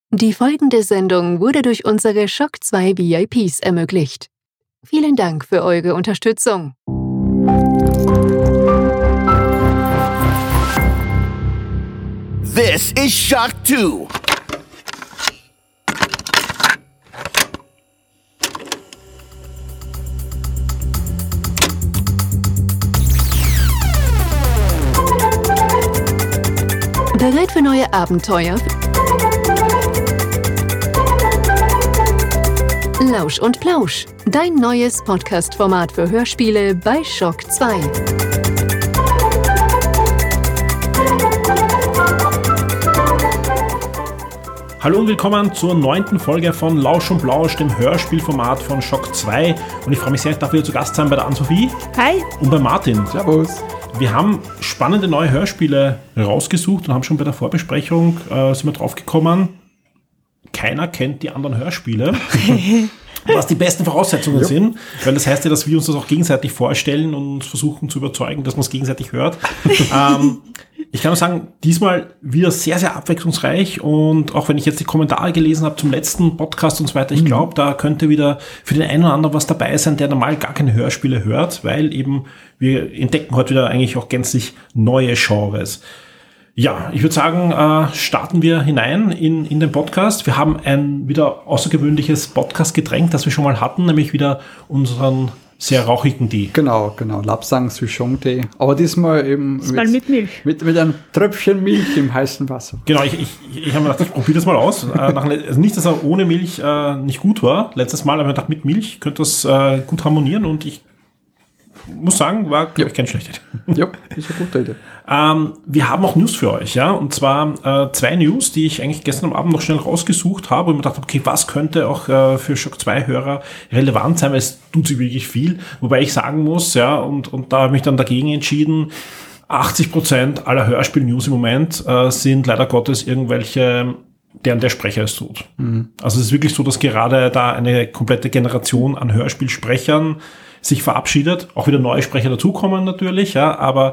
Die folgende Sendung wurde durch unsere Shock 2 VIPs ermöglicht. Vielen Dank für eure Unterstützung. This is Shock 2. Bereit für neue Abenteuer? Lausch und Plausch, dein neues Podcast-Format für Hörspiele bei Shock 2. Hallo und willkommen zur 9. Folge von Lausch und Plausch, dem Hörspielformat von Shock 2. Und ich freue mich sehr, ich darf wieder zu Gast sein bei der Ann-Sophie. Hi. Und bei Martin. Servus. Wir haben spannende neue Hörspiele rausgesucht und haben schon bei der Vorbesprechung sind wir drauf gekommen, keiner kennt die anderen Hörspiele. Was die besten Voraussetzungen sind, weil das heißt ja, dass wir uns das auch gegenseitig vorstellen und uns versuchen zu überzeugen, dass man es gegenseitig hört. Ich kann nur sagen, diesmal wieder sehr, sehr abwechslungsreich und auch wenn ich jetzt die Kommentare gelesen habe zum letzten Podcast und so weiter, ich glaube, da könnte wieder für den einen oder anderen was dabei sein, der normal gar keine Hörspiele hört, weil eben wir entdecken heute wieder eigentlich auch gänzlich neue Genres. Ja, ich würde sagen, starten wir hinein in den Podcast. Wir haben ein wieder außergewöhnliches Podcast-Getränk, das wir schon mal hatten, nämlich wieder unseren sehr rauchigen Tee. Genau. Lapsang Souchong-Tee. Aber diesmal eben mit Milch. Mit einem Tröpfchen Milch im heißen Wasser. Genau, ich habe mir gedacht, ich probiere das mal aus. Also nicht, dass er ohne Milch nicht gut war. Letztes Mal habe ich mir gedacht, mit Milch könnte das gut harmonieren und ich muss sagen, war, glaube ich, kein schlechter. Ja, ist eine gute Idee. Wir haben auch News für euch, ja, und zwar 2 News, die ich eigentlich gestern am Abend noch schnell rausgesucht habe und mir dachte, okay, was könnte auch für Shock 2 Hörer relevant sein, weil es tut sich wirklich viel, wobei ich sagen muss, ja, und da habe ich mich dann dagegen entschieden, 80% aller Hörspiel-News im Moment sind leider Gottes irgendwelche, deren der Sprecher ist tot. Also es ist wirklich so, dass gerade da eine komplette Generation an Hörspielsprechern sich verabschiedet, auch wieder neue Sprecher dazukommen natürlich, ja, aber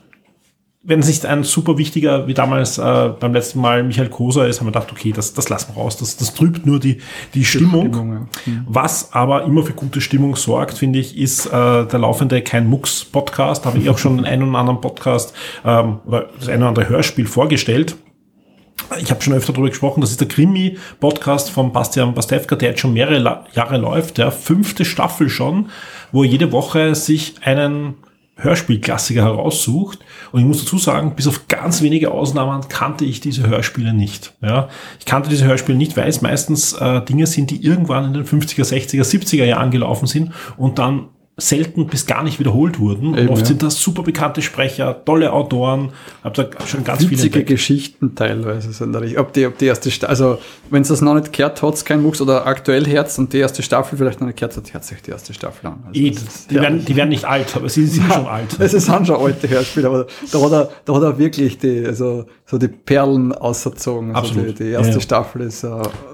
wenn es nicht ein super wichtiger, wie damals beim letzten Mal Michael Koser ist, haben wir gedacht, okay, das lassen wir raus, das trübt nur die Stimmung. Ja. Was aber immer für gute Stimmung sorgt, finde ich, ist der laufende Kein Mucks Podcast, da habe ich auch schon einen oder anderen Podcast oder das eine oder andere Hörspiel vorgestellt. Ich habe schon öfter darüber gesprochen, das ist der Krimi-Podcast von Bastian Pastewka, der jetzt schon mehrere Jahre läuft, der 5. Staffel schon, wo er jede Woche sich einen Hörspielklassiker heraussucht. Und ich muss dazu sagen, bis auf ganz wenige Ausnahmen kannte ich diese Hörspiele nicht. Ja, ich kannte diese Hörspiele nicht, weil es meistens Dinge sind, die irgendwann in den 50er, 60er, 70er Jahren gelaufen sind und dann selten bis gar nicht wiederholt wurden. Und oft sind das super bekannte Sprecher, tolle Autoren. Hab da schon ganz viele witzige Geschichten teilweise sind da richtig. Ob die erste Staffel, also wenn es das noch nicht gehört hat, kein Mucks oder aktuell Herz und die erste Staffel vielleicht noch nicht gehört hat, hört sich die erste Staffel an. Also die werden nicht alt, aber sie sind schon alt. Es sind schon alte Hörspiele, aber da hat er wirklich so die Perlen ausgezogen. Also absolut. Die erste Staffel ist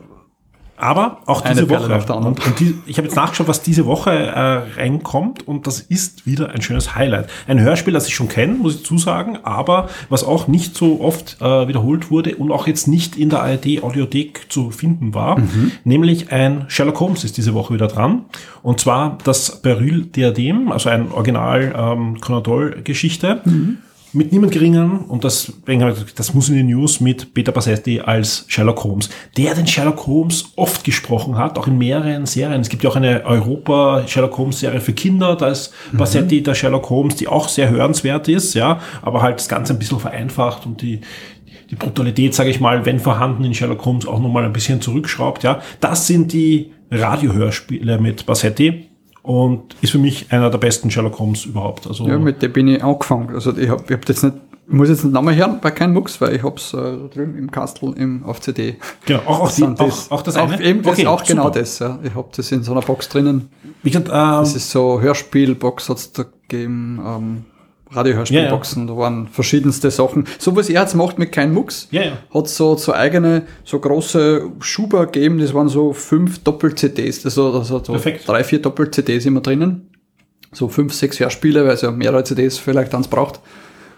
aber auch diese Woche, ich habe jetzt nachgeschaut, was diese Woche reinkommt und das ist wieder ein schönes Highlight. Ein Hörspiel, das ich schon kenne, muss ich zusagen, aber was auch nicht so oft wiederholt wurde und auch jetzt nicht in der ARD-Audiothek zu finden war, nämlich ein Sherlock Holmes ist diese Woche wieder dran und zwar das Beryl-Diadem, also ein Original Conan Doyle-Geschichte. Mit niemand geringeren, und das muss in die News, mit Peter Passetti als Sherlock Holmes, der den Sherlock Holmes oft gesprochen hat, auch in mehreren Serien. Es gibt ja auch eine Europa-Sherlock Holmes-Serie für Kinder, da ist Passetti der Sherlock Holmes, die auch sehr hörenswert ist, ja, aber halt das Ganze ein bisschen vereinfacht und die Brutalität, sage ich mal, wenn vorhanden in Sherlock Holmes auch nochmal ein bisschen zurückschraubt, ja. Das sind die Radiohörspiele mit Passetti. Und ist für mich einer der besten Sherlock Holmes überhaupt. Also ja, mit dem bin ich angefangen. Also ich hab jetzt nicht, ich muss jetzt nicht nochmal hören bei kein Mucks, weil ich hab's drüben im Kastel auf CD. Genau, auch das eine? Eben das okay, auch super. Genau das, ja. Ich hab das in so einer Box drinnen. Wie gesagt, das ist so Hörspielbox hat's da gegeben, Radiohörspielboxen, da waren verschiedenste Sachen. So was er jetzt macht mit kein Mucks, hat so eigene, so große Schuber gegeben, das waren so 5 Doppel-CDs, also so 3, 4 Doppel-CDs immer drinnen. So 5, 6 Hörspiele, weil es ja mehrere CDs vielleicht dann braucht.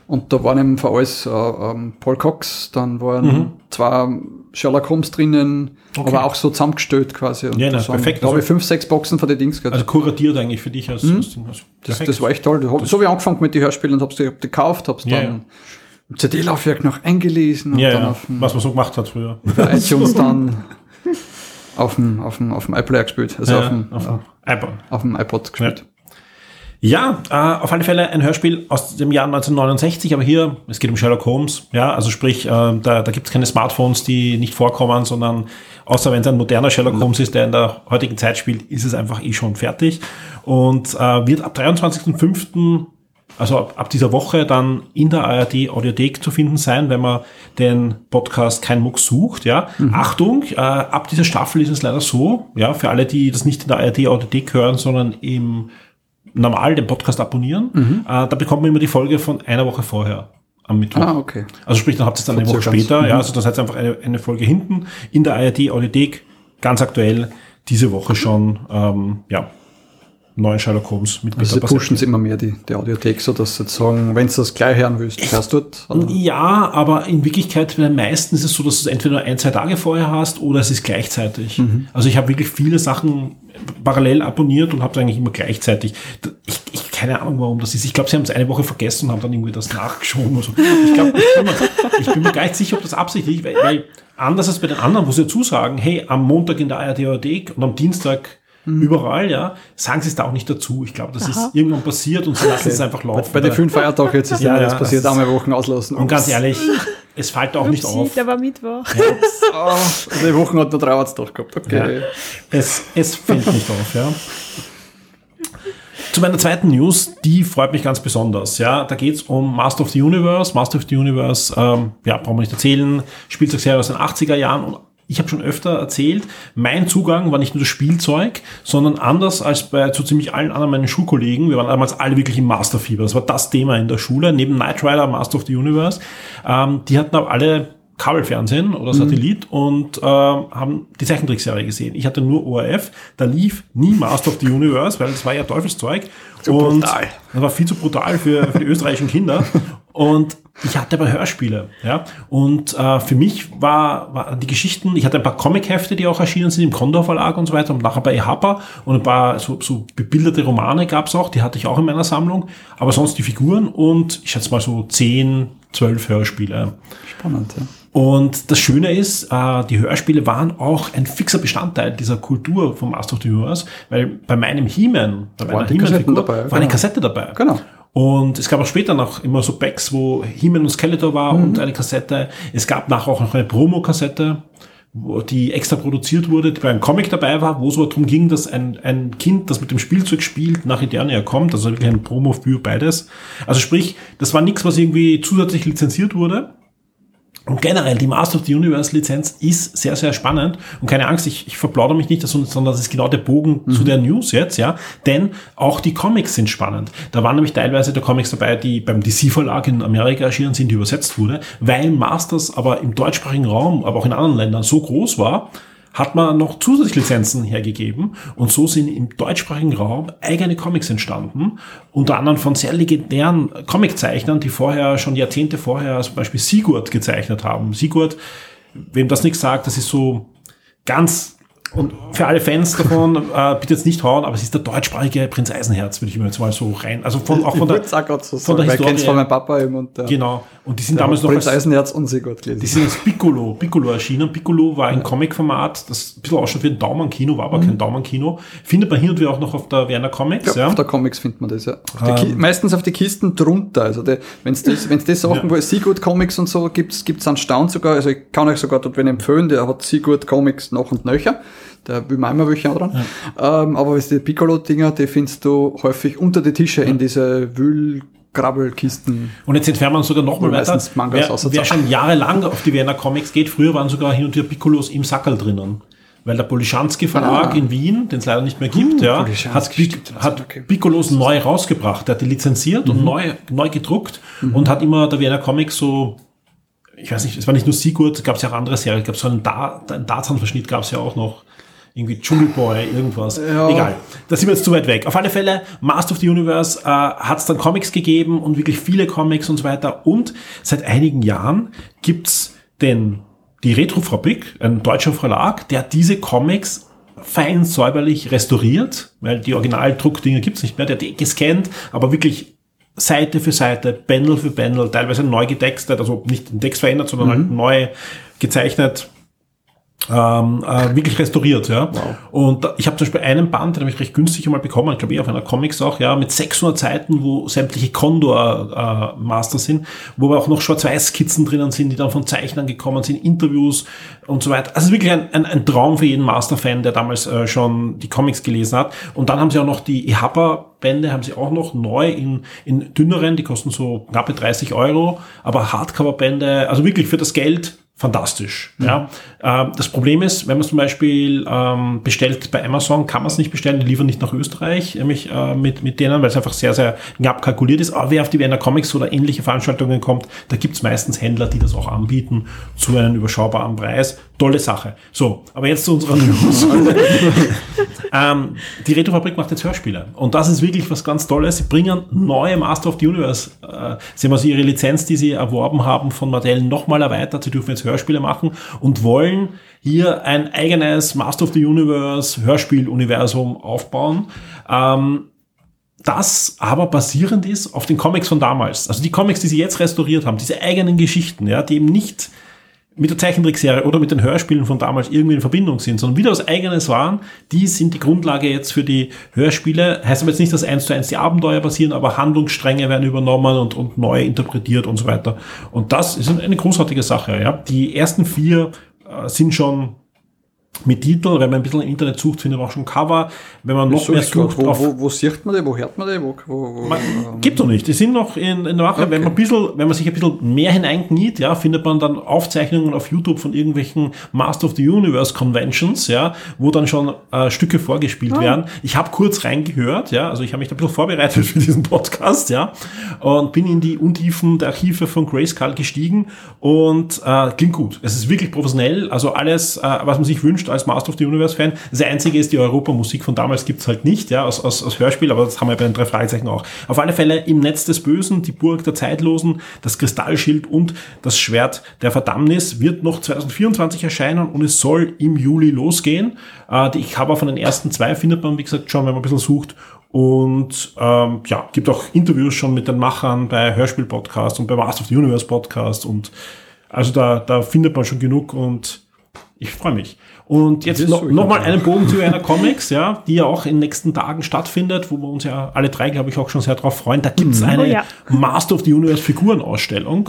Und da waren eben für alles Paul Cox, dann waren 2 Sherlock Holmes drinnen, aber auch so zusammengestellt quasi. Und perfekt. Da habe ich 5, 6 Boxen von den Dings gehabt. Also kuratiert eigentlich für dich als Ding. Das war echt toll. So wie ich angefangen mit den Hörspielen und hab's gekauft, hab's dann im CD-Laufwerk noch eingelesen. Und dann auf was man so gemacht hat früher. Bei iTunes dann auf dem iPlayer gespielt. Also auf dem iPod gespielt. Ja, auf alle Fälle ein Hörspiel aus dem Jahr 1969, aber hier, es geht um Sherlock Holmes, ja, also sprich, da gibt es keine Smartphones, die nicht vorkommen, sondern außer wenn es ein moderner Sherlock Holmes ist, der in der heutigen Zeit spielt, ist es einfach schon fertig und wird ab 23.05., also ab dieser Woche dann in der ARD Audiothek zu finden sein, wenn man den Podcast Kein Mucks sucht, ja. Achtung, ab dieser Staffel ist es leider so, ja, für alle, die das nicht in der ARD Audiothek hören, sondern normal den Podcast abonnieren, da bekommt man immer die Folge von einer Woche vorher am Mittwoch. Okay. Also sprich, dann habt ihr es dann eine Woche später, ja, also das heißt einfach eine Folge hinten in der ARD Audiothek, ganz aktuell, diese Woche schon, neuen Sherlock Holmes mit Peter Also sie pushen es immer mehr, die Audiothek, so dass sie jetzt sagen, wenn du das gleich hören willst, hörst du dort? Oder? Ja, aber in Wirklichkeit bei den meisten ist es so, dass du es entweder nur 1-2 Tage vorher hast oder es ist gleichzeitig. Also ich habe wirklich viele Sachen parallel abonniert und habe es eigentlich immer gleichzeitig. Ich keine Ahnung, warum das ist. Ich glaube, sie haben es eine Woche vergessen und haben dann irgendwie das nachgeschoben. So. Ich bin mir gar nicht sicher, ob das absichtlich ist, weil anders als bei den anderen, wo sie dazu sagen, hey, am Montag in der ARD Audiothek und am Dienstag überall, ja, sagen sie es da auch nicht dazu. Ich glaube, das ist irgendwann passiert und sie lassen es einfach laufen. Bei den 5 Feiertagen jetzt ist jetzt passiert, einmal Wochen auslassen. Und ganz ehrlich, es fällt auch nicht auf. Der war Mittwoch. Die Woche hat noch 3 Arbeitstage gehabt. Okay. Ja, es fällt nicht auf, ja. Zu meiner zweiten News, die freut mich ganz besonders. Ja, da geht's um Master of the Universe. Master of the Universe, brauchen wir nicht erzählen, Spielzeugserie aus den 80er Jahren. Und ich habe schon öfter erzählt, mein Zugang war nicht nur das Spielzeug, sondern anders als bei so ziemlich allen anderen meinen Schulkollegen. Wir waren damals alle wirklich im Masterfieber. Das war das Thema in der Schule. Neben Knight Rider, Master of the Universe. Die hatten aber alle Kabelfernsehen oder Satellit und haben die Zeichentrickserie gesehen. Ich hatte nur ORF, da lief nie Master of the Universe, weil das war ja Teufelszeug. Und brutal. Das war viel zu brutal für die österreichischen Kinder. Und ich hatte aber Hörspiele, ja. Und für mich war die Geschichten, ich hatte ein paar Comichefte, die auch erschienen sind im Condor Verlag und so weiter und nachher bei EHPA und ein paar so bebilderte Romane gab's auch, die hatte ich auch in meiner Sammlung, aber sonst die Figuren und ich schätze mal so 10, 12 Hörspiele. Spannend, ja. Und das Schöne ist, die Hörspiele waren auch ein fixer Bestandteil dieser Kultur vom Master of the Universe, weil bei meinem He-Man, bei meiner He-Man-Figur, war eine Kassette dabei. Genau. Und es gab auch später noch immer so Packs, wo He-Man und Skeletor war und eine Kassette. Es gab nachher auch noch eine Promo-Kassette, die extra produziert wurde, die bei einem Comic dabei war, wo es aber darum ging, dass ein Kind, das mit dem Spielzeug spielt, nach Eternia kommt. Also wirklich ein Promo für beides. Also sprich, das war nichts, was irgendwie zusätzlich lizenziert wurde. Und generell, die Master of the Universe Lizenz ist sehr, sehr spannend. Und keine Angst, ich verplaudere mich nicht, sondern das ist genau der Bogen zu der News jetzt, ja. Denn auch die Comics sind spannend. Da waren nämlich teilweise der Comics dabei, die beim DC-Verlag in Amerika erschienen sind, die übersetzt wurde. Weil Masters aber im deutschsprachigen Raum, aber auch in anderen Ländern so groß war, hat man noch zusätzliche Lizenzen hergegeben und so sind im deutschsprachigen Raum eigene Comics entstanden, unter anderem von sehr legendären Comiczeichnern, die vorher, schon Jahrzehnte vorher zum Beispiel Sigurd gezeichnet haben. Sigurd, wem das nichts sagt, das ist so ganz, und für alle Fans davon, bitte jetzt nicht hauen, aber es ist der deutschsprachige Prinz Eisenherz, würde ich mir jetzt mal so rein, also von der Historie. Kennst von meinem Papa eben und genau. Und die sind damals noch Prinz Eisenherz und Sigurd gelesen. Die sind als Piccolo erschienen. Piccolo war ein Comic-Format, das ein bisschen ausschaut wie ein Daumenkino, war aber kein Daumenkino. Findet man hin und wieder auch noch auf der Werner Comics. Ja, auf der Comics findet man das, ja. Meistens auf die Kisten drunter. Also wenn's das Sachen, wo es Sigurd Comics und so gibt's an Staunen sogar. Also ich kann euch sogar dort wen empfehlen, der hat Sigurd Comics noch und nöcher. Da will man immer welche dran. Ja. Aber die Piccolo-Dinger, die findest du häufig unter die Tische in diese Grabbelkisten. Und jetzt entfernen wir uns sogar nochmal weiter. Wer schon jahrelang auf die Werner Comics geht, früher waren sogar hin und wieder Piccolos im Sackerl drinnen. Weil der Polischanski Verlag in Wien, den es leider nicht mehr gibt, hat Piccolos neu rausgebracht. Der hat die lizenziert und neu gedruckt und hat immer der Werner Comics so, ich weiß nicht, es war nicht nur Sigurd, gab es ja auch andere Serien, gab es so einen Tarzan-Verschnitt, gab es ja auch noch. irgendwie Dschungelboy, irgendwas. Ja. Egal, da sind wir jetzt zu weit weg. Auf alle Fälle, Master of the Universe hat es dann Comics gegeben und wirklich viele Comics und so weiter. Und seit einigen Jahren gibt's die Retrofabrik, ein deutscher Verlag, der diese Comics fein säuberlich restauriert, weil die Originaldruckdinger gibt's nicht mehr, der hat die gescannt, aber wirklich Seite für Seite, Panel für Panel, teilweise neu getextet, also nicht den Text verändert, sondern halt neu gezeichnet, wirklich restauriert, ja. Wow. Und ich habe zum Beispiel einen Band, den habe ich recht günstig einmal bekommen, ich glaube auf einer Comics auch, ja, mit 600 Seiten, wo sämtliche Condor-Master sind, wo auch noch Schwarz-Weiß-Skizzen drinnen sind, die dann von Zeichnern gekommen sind, Interviews und so weiter. Also wirklich ein Traum für jeden Master-Fan, der damals schon die Comics gelesen hat. Und dann haben sie auch noch die Ehapa-Bände, haben sie auch noch neu in dünneren, die kosten so knappe 30 €, aber Hardcover-Bände, also wirklich für das Geld fantastisch. Ja. Das Problem ist, wenn man es zum Beispiel bestellt bei Amazon, kann man es nicht bestellen, die liefern nicht nach Österreich, nämlich mit denen, weil es einfach sehr, sehr knapp kalkuliert ist. Aber wer auf die Wiener Comics oder ähnliche Veranstaltungen kommt, da gibt es meistens Händler, die das auch anbieten zu einem überschaubaren Preis. Tolle Sache. So, aber jetzt zu unserer News. Die Retrofabrik macht jetzt Hörspiele. Und das ist wirklich was ganz Tolles. Sie bringen neue Master of the Universe. Sie haben also ihre Lizenz, die sie erworben haben von Mattel, nochmal erweitert. Sie dürfen jetzt Hörspiele machen und wollen hier ein eigenes Master of the Universe Hörspiel-Universum aufbauen. Das aber basierend ist auf den Comics von damals. Also die Comics, die sie jetzt restauriert haben, diese eigenen Geschichten, ja, die eben nicht mit der Zeichentrickserie oder mit den Hörspielen von damals irgendwie in Verbindung sind, sondern wieder was Eigenes waren, die sind die Grundlage jetzt für die Hörspiele. Heißt aber jetzt nicht, dass 1:1 die Abenteuer basieren, aber Handlungsstränge werden übernommen und neu interpretiert und so weiter. Und das ist eine großartige Sache. Ja. Die ersten 4 sind schon mit Titel, wenn man ein bisschen im Internet sucht, findet man auch schon Cover. Wenn man noch mehr sucht, wo sieht man die, wo hört man die? Gibt noch nicht. Die sind noch in der Mache. Okay. Wenn man sich ein bisschen mehr hineinkniet, ja, findet man dann Aufzeichnungen auf YouTube von irgendwelchen Master of the Universe Conventions, ja, wo dann schon Stücke vorgespielt werden. Ich habe kurz reingehört, ja, also ich habe mich ein bisschen vorbereitet für diesen Podcast, ja, und bin in die Untiefen der Archive von Grayskull gestiegen und klingt gut. Es ist wirklich professionell, also alles, was man sich wünscht als Master of the Universe-Fan. Das Einzige ist, die Europa-Musik von damals gibt's halt nicht, ja, aus Hörspiel, aber das haben wir bei den 3 Fragezeichen auch. Auf alle Fälle im Netz des Bösen, die Burg der Zeitlosen, das Kristallschild und das Schwert der Verdammnis wird noch 2024 erscheinen und es soll im Juli losgehen. Die Cover von den ersten 2 findet man, wie gesagt, schon, wenn man ein bisschen sucht. Und ja, gibt auch Interviews schon mit den Machern bei Hörspiel-Podcast und bei Master of the Universe-Podcast und also da findet man schon genug und ich freue mich. Und jetzt noch mal einen Bogen zu einer Comics, ja, die ja auch in den nächsten Tagen stattfindet, wo wir uns ja alle 3, glaube ich, auch schon sehr drauf freuen. Da gibt's eine Master of the Universe Figurenausstellung.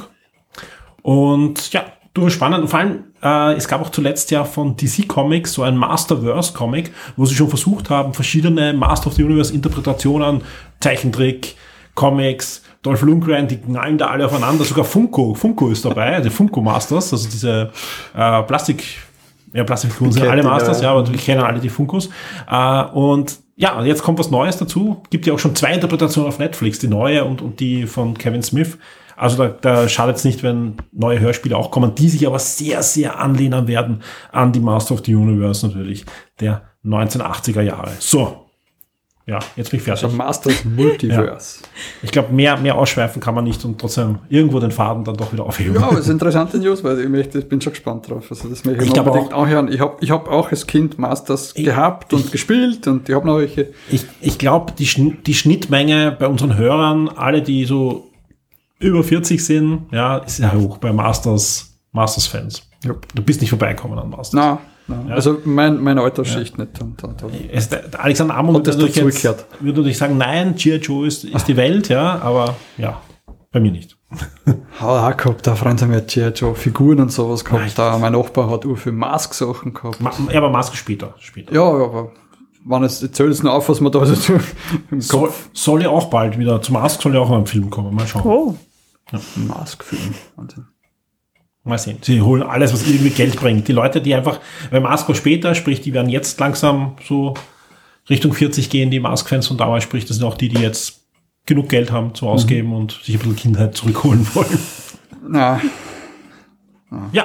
Und ja, durchaus spannend. Und vor allem, es gab auch zuletzt ja von DC Comics so ein Masterverse Comic, wo sie schon versucht haben, verschiedene Master of the Universe Interpretationen, Zeichentrick, Comics, Dolph Lundgren, die knallen da alle aufeinander. Sogar Funko ist dabei, die Funko Masters, also diese Plastikfiguren sind alle Masters, ja, aber wir kennen alle die Funkos. Und ja, jetzt kommt was Neues dazu. Gibt ja auch schon 2 Interpretationen auf Netflix, die neue und die von Kevin Smith. Also da schadet es nicht, wenn neue Hörspiele auch kommen, die sich aber sehr, sehr anlehnen werden an die Master of the Universe natürlich, der 1980er Jahre. So. Ja, jetzt bin ich fertig. Also Masters Multiverse. Ja. Ich glaube, mehr ausschweifen kann man nicht und trotzdem irgendwo den Faden dann doch wieder aufheben. Ja, aber es ist interessante News, weil ich bin schon gespannt draff. Also das möchte ich unbedingt anhören. Ich hab auch als Kind Masters gehabt und gespielt und ich habe noch welche. Ich glaube, die Schnittmenge bei unseren Hörern, alle, die so über 40 sind, ja, ist sehr hoch bei Masters-Fans. Ja. Du bist nicht vorbeikommen an Masters. Nein. Ja. Also meine Altersschicht nicht. Der Alexander Amund würde natürlich sagen, nein, G.I. Joe ist die Welt, ja, aber ja, bei mir nicht. Auch gehabt, da Freunde haben ja G.I. Joe Figuren und sowas gehabt. Da mein Nachbar hat auch für Mask-Sachen gehabt. Ja, aber Mask später. Ja, aber wann es zählt es noch auf, was man da so im Kopf. Soll ja auch bald wieder, zu Mask soll ja auch mal ein Film kommen, mal schauen. Oh. Ja. Mask-Film, Wahnsinn. Mal sehen. Sie holen alles, was irgendwie Geld bringt. Die Leute, die einfach, weil Mask war später, sprich, die werden jetzt langsam so Richtung 40 gehen, die Mask-Fans von damals, sprich, das sind auch die jetzt genug Geld haben zum Ausgeben und sich ein bisschen Kindheit zurückholen wollen. Na. Ja,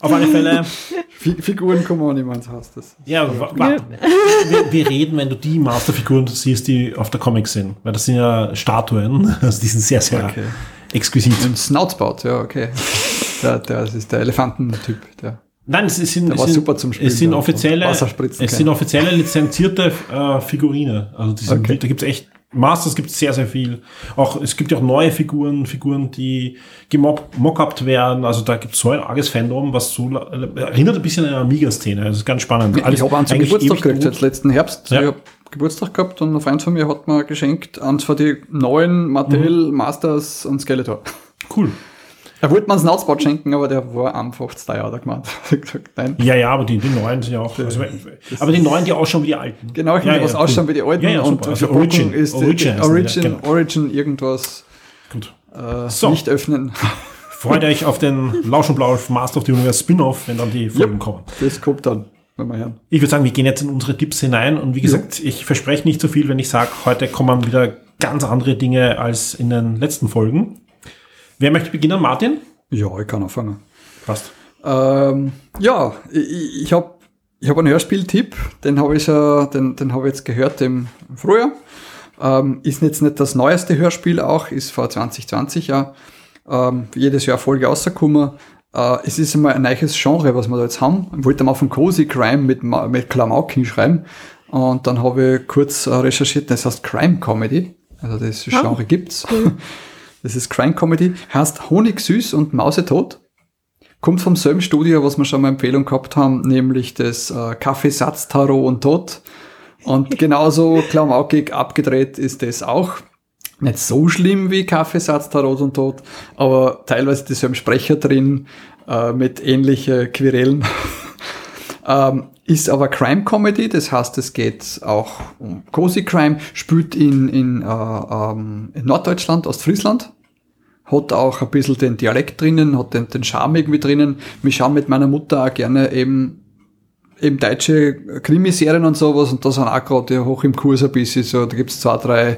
Auf alle Fälle. Figuren kommen auch nicht mehr ins Haus. Ja, wir reden, wenn du die Masterfiguren siehst, die auf der Comic sind. Weil das sind ja Statuen. Also die sind sehr, sehr exquisit. Ein Snoutspout, ja, okay. Das ist der Elefantentyp. Nein, es sind super zum Spielen. Es sind offizielle lizenzierte Figurine. Also da gibt es echt Masters, gibt es sehr, sehr viel. Es gibt ja auch neue Figuren, die gemockupt werden. Also da gibt es so ein arges Fandom, was so erinnert ein bisschen an eine Amiga-Szene. Das ist ganz spannend. Ich habe einen zum Geburtstag gekriegt, jetzt letzten Herbst. Ja. Ich habe Geburtstag gehabt und ein Freund von mir hat mir geschenkt, eins von die neuen Mattel Masters und Skeletor. Cool. Er wollte mir einen Snoutspout schenken, aber der war einfach zu teuer, hat er gemeint. Nein. Ja, aber die neuen sind ja auch. Aber die neuen, die ausschauen wie die alten. Genau, ich was ausschauen wie die alten. Ja, und also Origin ist Origin irgendwas. Gut. Nicht öffnen. Freut euch auf den Lausch und Blau Master of the Universe Spin-Off, wenn dann die Folgen kommen. Das kommt dann, wenn wir hören. Ich würde sagen, wir gehen jetzt in unsere Tipps hinein und wie gesagt, ich verspreche nicht so viel, wenn ich sage, heute kommen wieder ganz andere Dinge als in den letzten Folgen. Wer möchte beginnen? Martin? Ja, ich kann anfangen. Passt. Ich hab einen Hörspieltipp, den habe ich jetzt gehört im Frühjahr. Ist jetzt nicht das neueste Hörspiel auch, ist vor 2020 jedes Jahr Folge rausgekommen. Es ist einmal ein neues Genre, was wir da jetzt haben. Ich wollte mal von Cozy Crime mit Klamauk hinschreiben. Und dann habe ich kurz recherchiert, das heißt Crime Comedy. Also das Genre gibt's. Cool. Das ist Crime Comedy, heißt Honigsüß und Mausetot. Kommt vom selben Studio, was wir schon mal Empfehlung gehabt haben, nämlich das Kaffeesatz, Tarot und Tod. Und genauso klamaukig abgedreht ist das auch. Nicht so schlimm wie Kaffeesatz, Tarot und Tod, aber teilweise dieselben Sprecher drin, mit ähnlichen Querelen. Ist aber Crime Comedy, das heißt, es geht auch um Cozy Crime, spielt in Norddeutschland, Ostfriesland, hat auch ein bisschen den Dialekt drinnen, hat den Charme irgendwie drinnen. Wir schauen mit meiner Mutter auch gerne eben deutsche Krimiserien und sowas und da sind auch gerade hoch im Kurs ein bisschen so, da gibt's 2, 3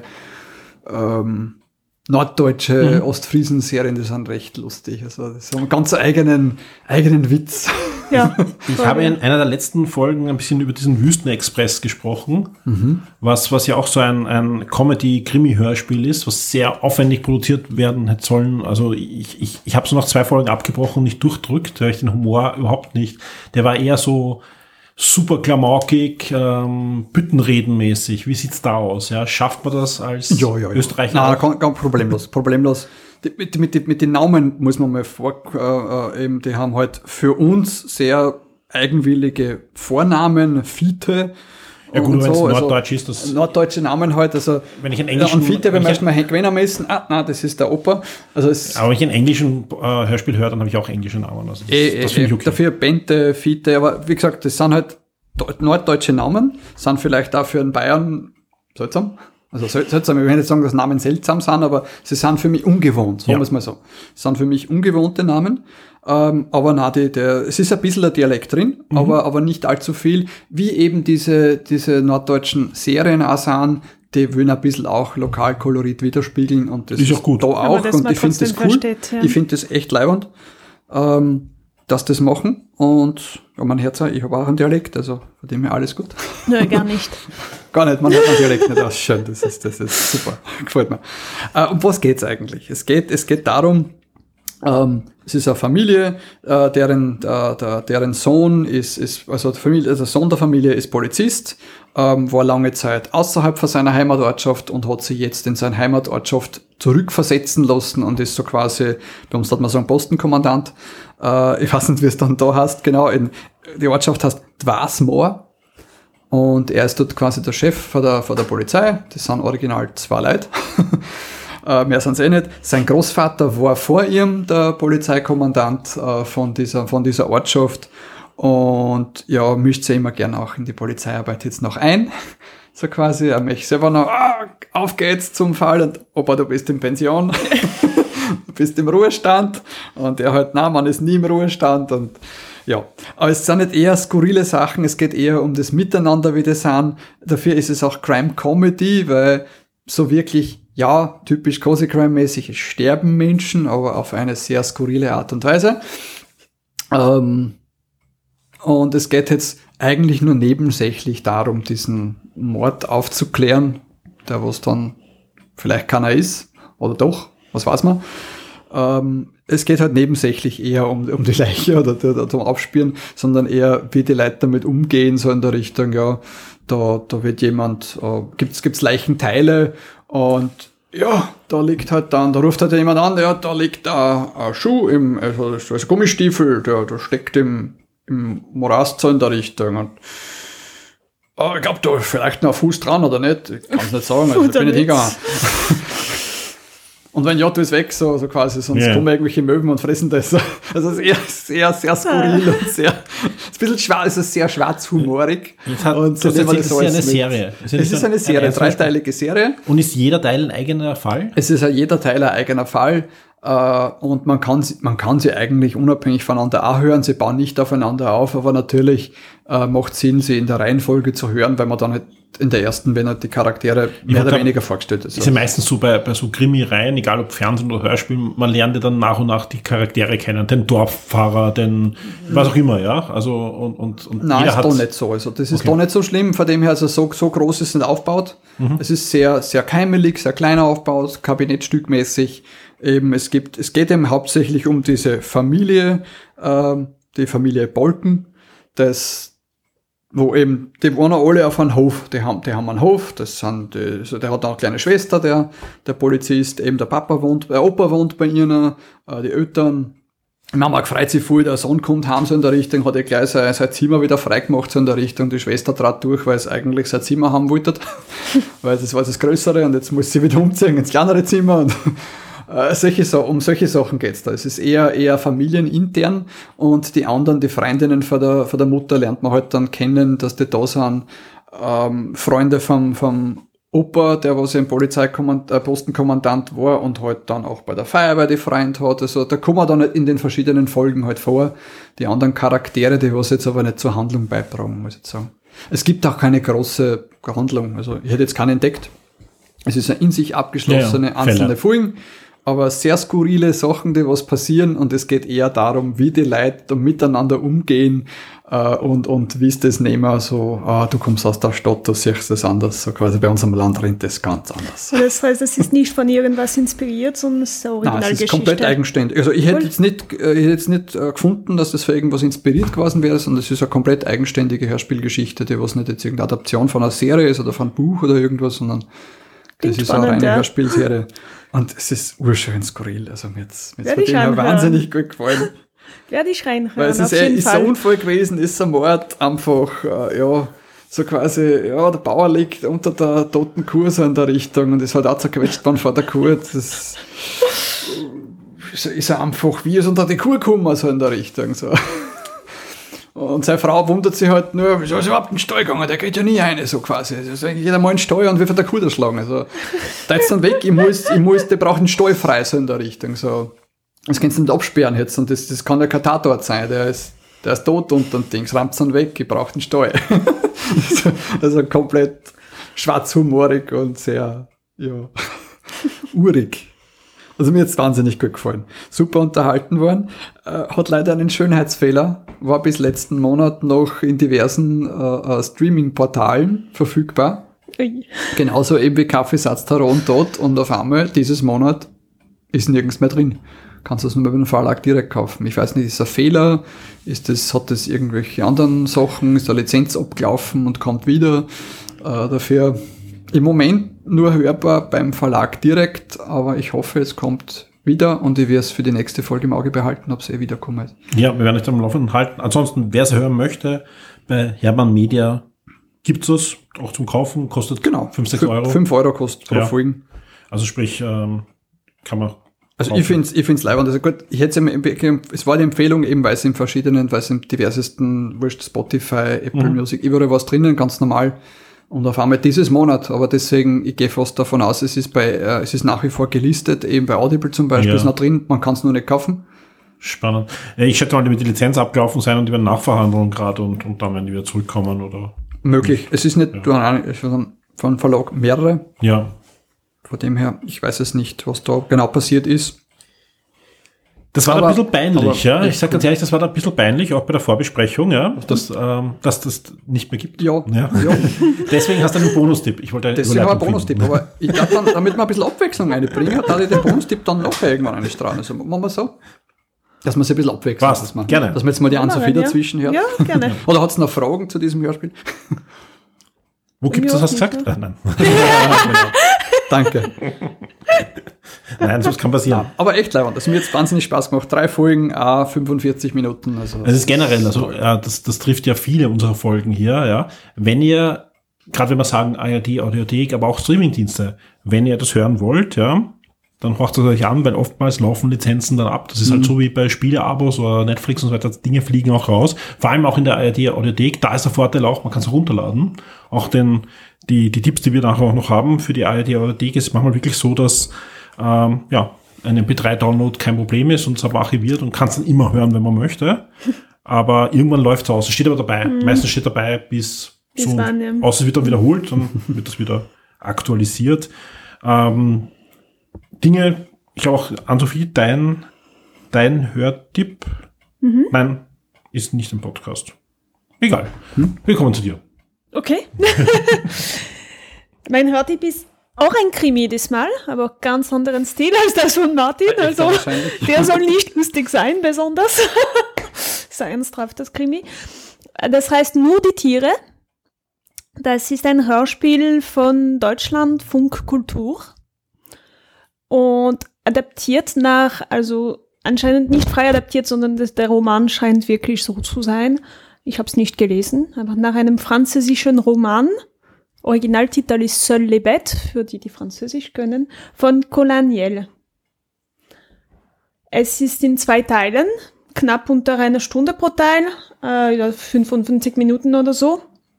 norddeutsche Ostfriesen-Serien, die sind recht lustig. Also das haben einen ganz eigenen Witz. Ja. Ich habe in einer der letzten Folgen ein bisschen über diesen Wüstenexpress gesprochen, was ja auch so ein Comedy-Krimi-Hörspiel ist, was sehr aufwendig produziert werden hätte sollen. Also ich habe so nach 2 Folgen abgebrochen, nicht durchdrückt, da ich den Humor überhaupt nicht. Der war eher so super klamaukig, Büttenredenmäßig. Wie sieht's da aus? Ja, schafft man das als Österreicher? Nein, ganz problemlos. Mit den Namen muss man mal die haben halt für uns sehr eigenwillige Vornamen, Fiete. Ja gut, wenn es so, Norddeutsch ist, das... Norddeutsche Namen halt, also... Wenn ich einen englischen... An Fiete, wenn man Hank Wenner messen, nein, das ist der Opa. Also aber wenn ich einen englischen Hörspiel höre, dann habe ich auch englische Namen. Also das finde ich okay. Dafür Bente, Fiete, aber wie gesagt, das sind halt norddeutsche Namen, sind vielleicht auch für einen Bayern seltsam. Also seltsam, ich will nicht sagen, dass Namen seltsam sind, aber sie sind für mich ungewohnt, sagen wir es mal so. Es sind für mich ungewohnte Namen, aber nein, es ist ein bisschen ein Dialekt drin, aber nicht allzu viel, wie eben diese norddeutschen Serien auch sind, die wollen ein bisschen auch Lokalkolorit widerspiegeln und das ist auch gut. Da auch und ich finde das cool. Ich finde das echt leiwand, dass das machen und ja, man hört ich habe auch einen Dialekt, also von dem her alles gut. Nö, gar nicht. Gar nicht, man hört einen Dialekt nicht aus. Schön, das ist super, gefällt mir. Um was geht's eigentlich? Es geht darum, es ist eine Familie, deren Sohn der Sohn der Familie ist Polizist, war lange Zeit außerhalb von seiner Heimatortschaft und hat sich jetzt in seine Heimatortschaft zurückversetzen lassen und ist so quasi, bei uns hat man sagen, Postenkommandant. Ich weiß nicht, wie es dann da heißt, genau, die Ortschaft heißt Dwasmoor und er ist dort quasi der Chef von der Polizei. Das sind original 2 Leute. Mehr sind es nicht. Sein Großvater war vor ihm der Polizeikommandant von dieser Ortschaft und ja, mischt sich immer gern auch in die Polizeiarbeit jetzt noch ein. So quasi, er möchte selber noch, auf geht's zum Fall und Opa, du bist in Pension, du bist im Ruhestand und er halt, nein, man ist nie im Ruhestand und ja, aber es sind nicht eher skurrile Sachen, es geht eher um das Miteinander, wie das sind. Dafür ist es auch Crime Comedy, weil so wirklich, ja, typisch Cozy Crime-mäßig, es sterben Menschen, aber auf eine sehr skurrile Art und Weise. Und es geht jetzt eigentlich nur nebensächlich darum, diesen Mord aufzuklären, der was dann vielleicht keiner ist, oder doch, was weiß man. Es geht halt nebensächlich eher um die Leiche oder zum Abspüren, sondern eher, wie die Leute damit umgehen, so in der Richtung, ja, da wird jemand, gibt's Leichenteile und ja, da ruft halt jemand an, ja, da liegt ein Schuh also Gummistiefel, der steckt im Morast so in der Richtung und ich glaube, da ist vielleicht noch ein Fuß dran oder nicht, ich kann es nicht sagen, also ich bin nicht hingegangen. Und wenn ja, du ist weg, so quasi, sonst kommen irgendwelche Möwen und fressen das. Also es ist sehr skurril und ist ein bisschen schwarz, es ist sehr schwarzhumorig. Und es ist eine Serie. Es ist eine Serie, eine dreiteilige Serie. Und ist jeder Teil ein eigener Fall? Es ist jeder Teil ein eigener Fall. Und man kann sie eigentlich unabhängig voneinander auch hören. Sie bauen nicht aufeinander auf, aber natürlich macht Sinn, sie in der Reihenfolge zu hören, weil man dann halt in der ersten, wenn halt die Charaktere mehr oder weniger vorgestellt ist. Ist ja meistens so bei so Krimi-Reihen, egal ob Fernsehen oder Hörspiel, man lernt ja dann nach und nach die Charaktere kennen, den Dorffahrer, den was auch immer, ja. Also und nein, ist doch nicht so. Also das ist doch nicht so schlimm, von dem her, also so groß ist es nicht aufgebaut. Es ist sehr, sehr keimelig, sehr kleiner aufgebaut, kabinettstückmäßig. Eben, es geht eben hauptsächlich um diese Familie, die Familie Bolton, wo eben, die wohnen alle auf einem Hof, die haben einen Hof, der hat auch eine kleine Schwester, der Polizist, eben der Opa wohnt bei ihnen, die Eltern. Die Mama freut sich voll, der Sohn kommt heim so in der Richtung, hat gleich sein Zimmer wieder freigemacht so in der Richtung, die Schwester trat durch, weil es eigentlich sein Zimmer haben wollte, weil das war das Größere und jetzt muss sie wieder umziehen ins kleinere Zimmer und um solche Sachen geht's da. Es ist eher familienintern und die anderen, die Freundinnen von der Mutter lernt man halt dann kennen, dass die da sind, Freunde vom Opa, der was im Postenkommandant war und halt dann auch bei der Feuerwehr die Freund hat. Also da kommen dann in den verschiedenen Folgen halt vor. Die anderen Charaktere, die was jetzt aber nicht zur Handlung beitragen, muss ich sagen. Es gibt auch keine große Handlung. Also ich hätte jetzt keine entdeckt. Es ist eine in sich abgeschlossene einzelne Folgen. Aber sehr skurrile Sachen, die was passieren und es geht eher darum, wie die Leute da miteinander umgehen und wie es das nehmen, so, du kommst aus der Stadt, du siehst das anders, so quasi bei unserem Land rennt das ganz anders. Das heißt, es ist nicht von irgendwas inspiriert, sondern es ist eine Originalgeschichte. Nein, es ist komplett eigenständig. Also ich hätte jetzt nicht gefunden, dass das für irgendwas inspiriert gewesen wäre, sondern es ist eine komplett eigenständige Hörspielgeschichte, die was nicht jetzt irgendeine Adaption von einer Serie ist oder von einem Buch oder irgendwas, sondern das ist eine reine Hörspielserie. Und es ist urschön skurril. Also mir hat's wahnsinnig gut gefallen. Werde ich reinhören. Weil es ist so ein Unfall gewesen, ist ein Mord einfach, so quasi, der Bauer liegt unter der toten Kuh so in der Richtung und ist halt auch zerquetscht worden vor der Kuh. Das ist einfach, wie es unter die Kuh gekommen, so in der Richtung, so. Und seine Frau wundert sich halt nur, wieso ist überhaupt ein Stall gegangen? Der geht ja nie rein, so quasi. Also jeder mal einen Stall und wie von der Kuh erschlagen. Also, da ist dann weg, der braucht einen Stall frei, so in der Richtung, so. Das kannst du nicht absperren jetzt und das kann ja kein Tatort sein, der ist tot und Dings, rammt dann weg, ich brauche einen Stall. Also komplett schwarzhumorig und sehr, urig. Also mir hat's wahnsinnig gut gefallen. Super unterhalten worden. Hat leider einen Schönheitsfehler. War bis letzten Monat noch in diversen Streaming-Portalen verfügbar. Genauso eben wie Kaffeesatz Taron dort. Und auf einmal, dieses Monat, ist nirgends mehr drin. Kannst du es nur bei dem Verlag direkt kaufen. Ich weiß nicht, ist das ein Fehler? Hat das irgendwelche anderen Sachen? Ist der Lizenz abgelaufen und kommt wieder? Dafür im Moment nur hörbar beim Verlag direkt, aber ich hoffe, es kommt wieder und ich werde es für die nächste Folge im Auge behalten, ob es wiederkommt. Ja, wir werden euch am Laufenden halten. Ansonsten, wer es hören möchte, bei Hermann Media gibt es auch zum Kaufen, kostet 5-6 Euro. 5 Euro kostet pro Folgen. Also sprich, kann man. Also kaufen. Ich find's leibend. Also gut, es war die Empfehlung eben, weil es im diversesten, Spotify, Apple Music, überall was drinnen, ganz normal. Und auf einmal dieses Monat, aber deswegen, ich gehe fast davon aus, es ist nach wie vor gelistet, eben bei Audible zum Beispiel, ist noch drin, man kann es nur nicht kaufen. Spannend. Ich schätze mal, die wird die Lizenz abgelaufen sein und die werden Nachverhandlungen gerade und dann werden die wieder zurückkommen, oder? Möglich. Es ist nicht, von Verlag mehrere. Ja. Von dem her, ich weiß es nicht, was da genau passiert ist. Das war ein bisschen peinlich, ja. Ich sage ganz ehrlich, das war da ein bisschen peinlich, auch bei der Vorbesprechung, ja, dass das nicht mehr gibt. Ja. Deswegen hast du einen Bonustipp. Ich wollte deswegen habe ich einen Bonustipp, aber ich glaube dann, damit wir ein bisschen Abwechslung reinbringen, da ich den Bonustipp dann noch irgendwann einstrahlen. Also machen wir so, dass man sich ein bisschen abwechseln. Gerne. Dass man jetzt mal die Ann-Sophie dazwischen hört. Ja, gerne. Oder hat es noch Fragen zu diesem Hörspiel? Wo gibt es das, hast du gesagt? Nein. Danke. Nein, sowas kann passieren. Ja, aber echt leibend. Das hat mir jetzt wahnsinnig Spaß gemacht. 3 Folgen, 45 Minuten. Also es ist generell, das trifft ja viele unserer Folgen hier, ja. Wenn ihr, gerade wenn wir sagen ARD, Audiothek, aber auch Streamingdienste, wenn ihr das hören wollt, ja, dann horcht es euch an, weil oftmals laufen Lizenzen dann ab. Das ist halt so wie bei Spieleabos oder Netflix und so weiter. Dinge fliegen auch raus. Vor allem auch in der ARD Audiothek. Da ist der Vorteil auch, man kann es runterladen. Auch die Tipps, die wir nachher auch noch haben für die ARD Audiothek, ist manchmal wirklich so, dass ein MP3-Download kein Problem ist und es aber archiviert und kann es dann immer hören, wenn man möchte. Aber irgendwann läuft es aus. Es steht aber dabei. Meistens steht dabei, bis so, außer es wird dann wiederholt, dann wird das wieder aktualisiert. Dinge, ich glaube auch, Ann-Sophie, dein Hörtipp, nein, ist nicht im Podcast. Egal. Wir kommen zu dir. Okay. Mein Hörtipp ist auch ein Krimi diesmal, aber ganz anderen Stil als das von Martin. Also der soll nicht lustig sein, besonders. Ist ein ernsthaftes Krimi. Das heißt Nur die Tiere. Das ist ein Hörspiel von Deutschlandfunk Kultur. Und adaptiert also anscheinend nicht frei adaptiert, sondern der Roman scheint wirklich so zu sein. Ich habe es nicht gelesen, aber nach einem französischen Roman. Originaltitel ist Seules les Bêtes, für die Französisch können, von Colin Niel. Es ist in 2 Teilen, knapp unter 1 Stunde pro Teil, 55 Minuten oder so.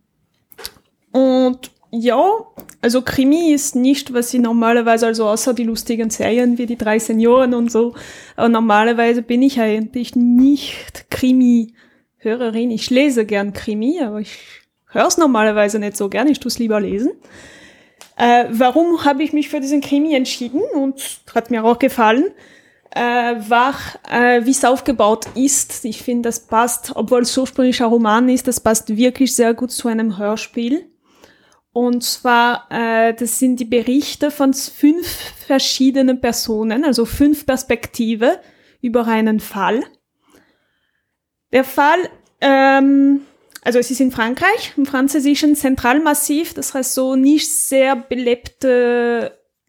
Und ja, also Krimi ist nicht, was ich normalerweise, also außer die lustigen Serien wie die 3 Senioren und so, aber normalerweise bin ich eigentlich nicht Krimi-Hörerin. Ich lese gern Krimi, aber ich höre es normalerweise nicht so gern, ich tue es lieber lesen. Warum habe ich mich für diesen Krimi entschieden und hat mir auch gefallen, war, wie es aufgebaut ist. Ich finde, das passt, obwohl es ursprünglich ein Roman ist, das passt wirklich sehr gut zu einem Hörspiel. Und zwar, das sind die Berichte von 5 verschiedenen Personen, also 5 Perspektiven über einen Fall. Der Fall, also es ist in Frankreich, im französischen Zentralmassiv, das heißt so nicht sehr gelebte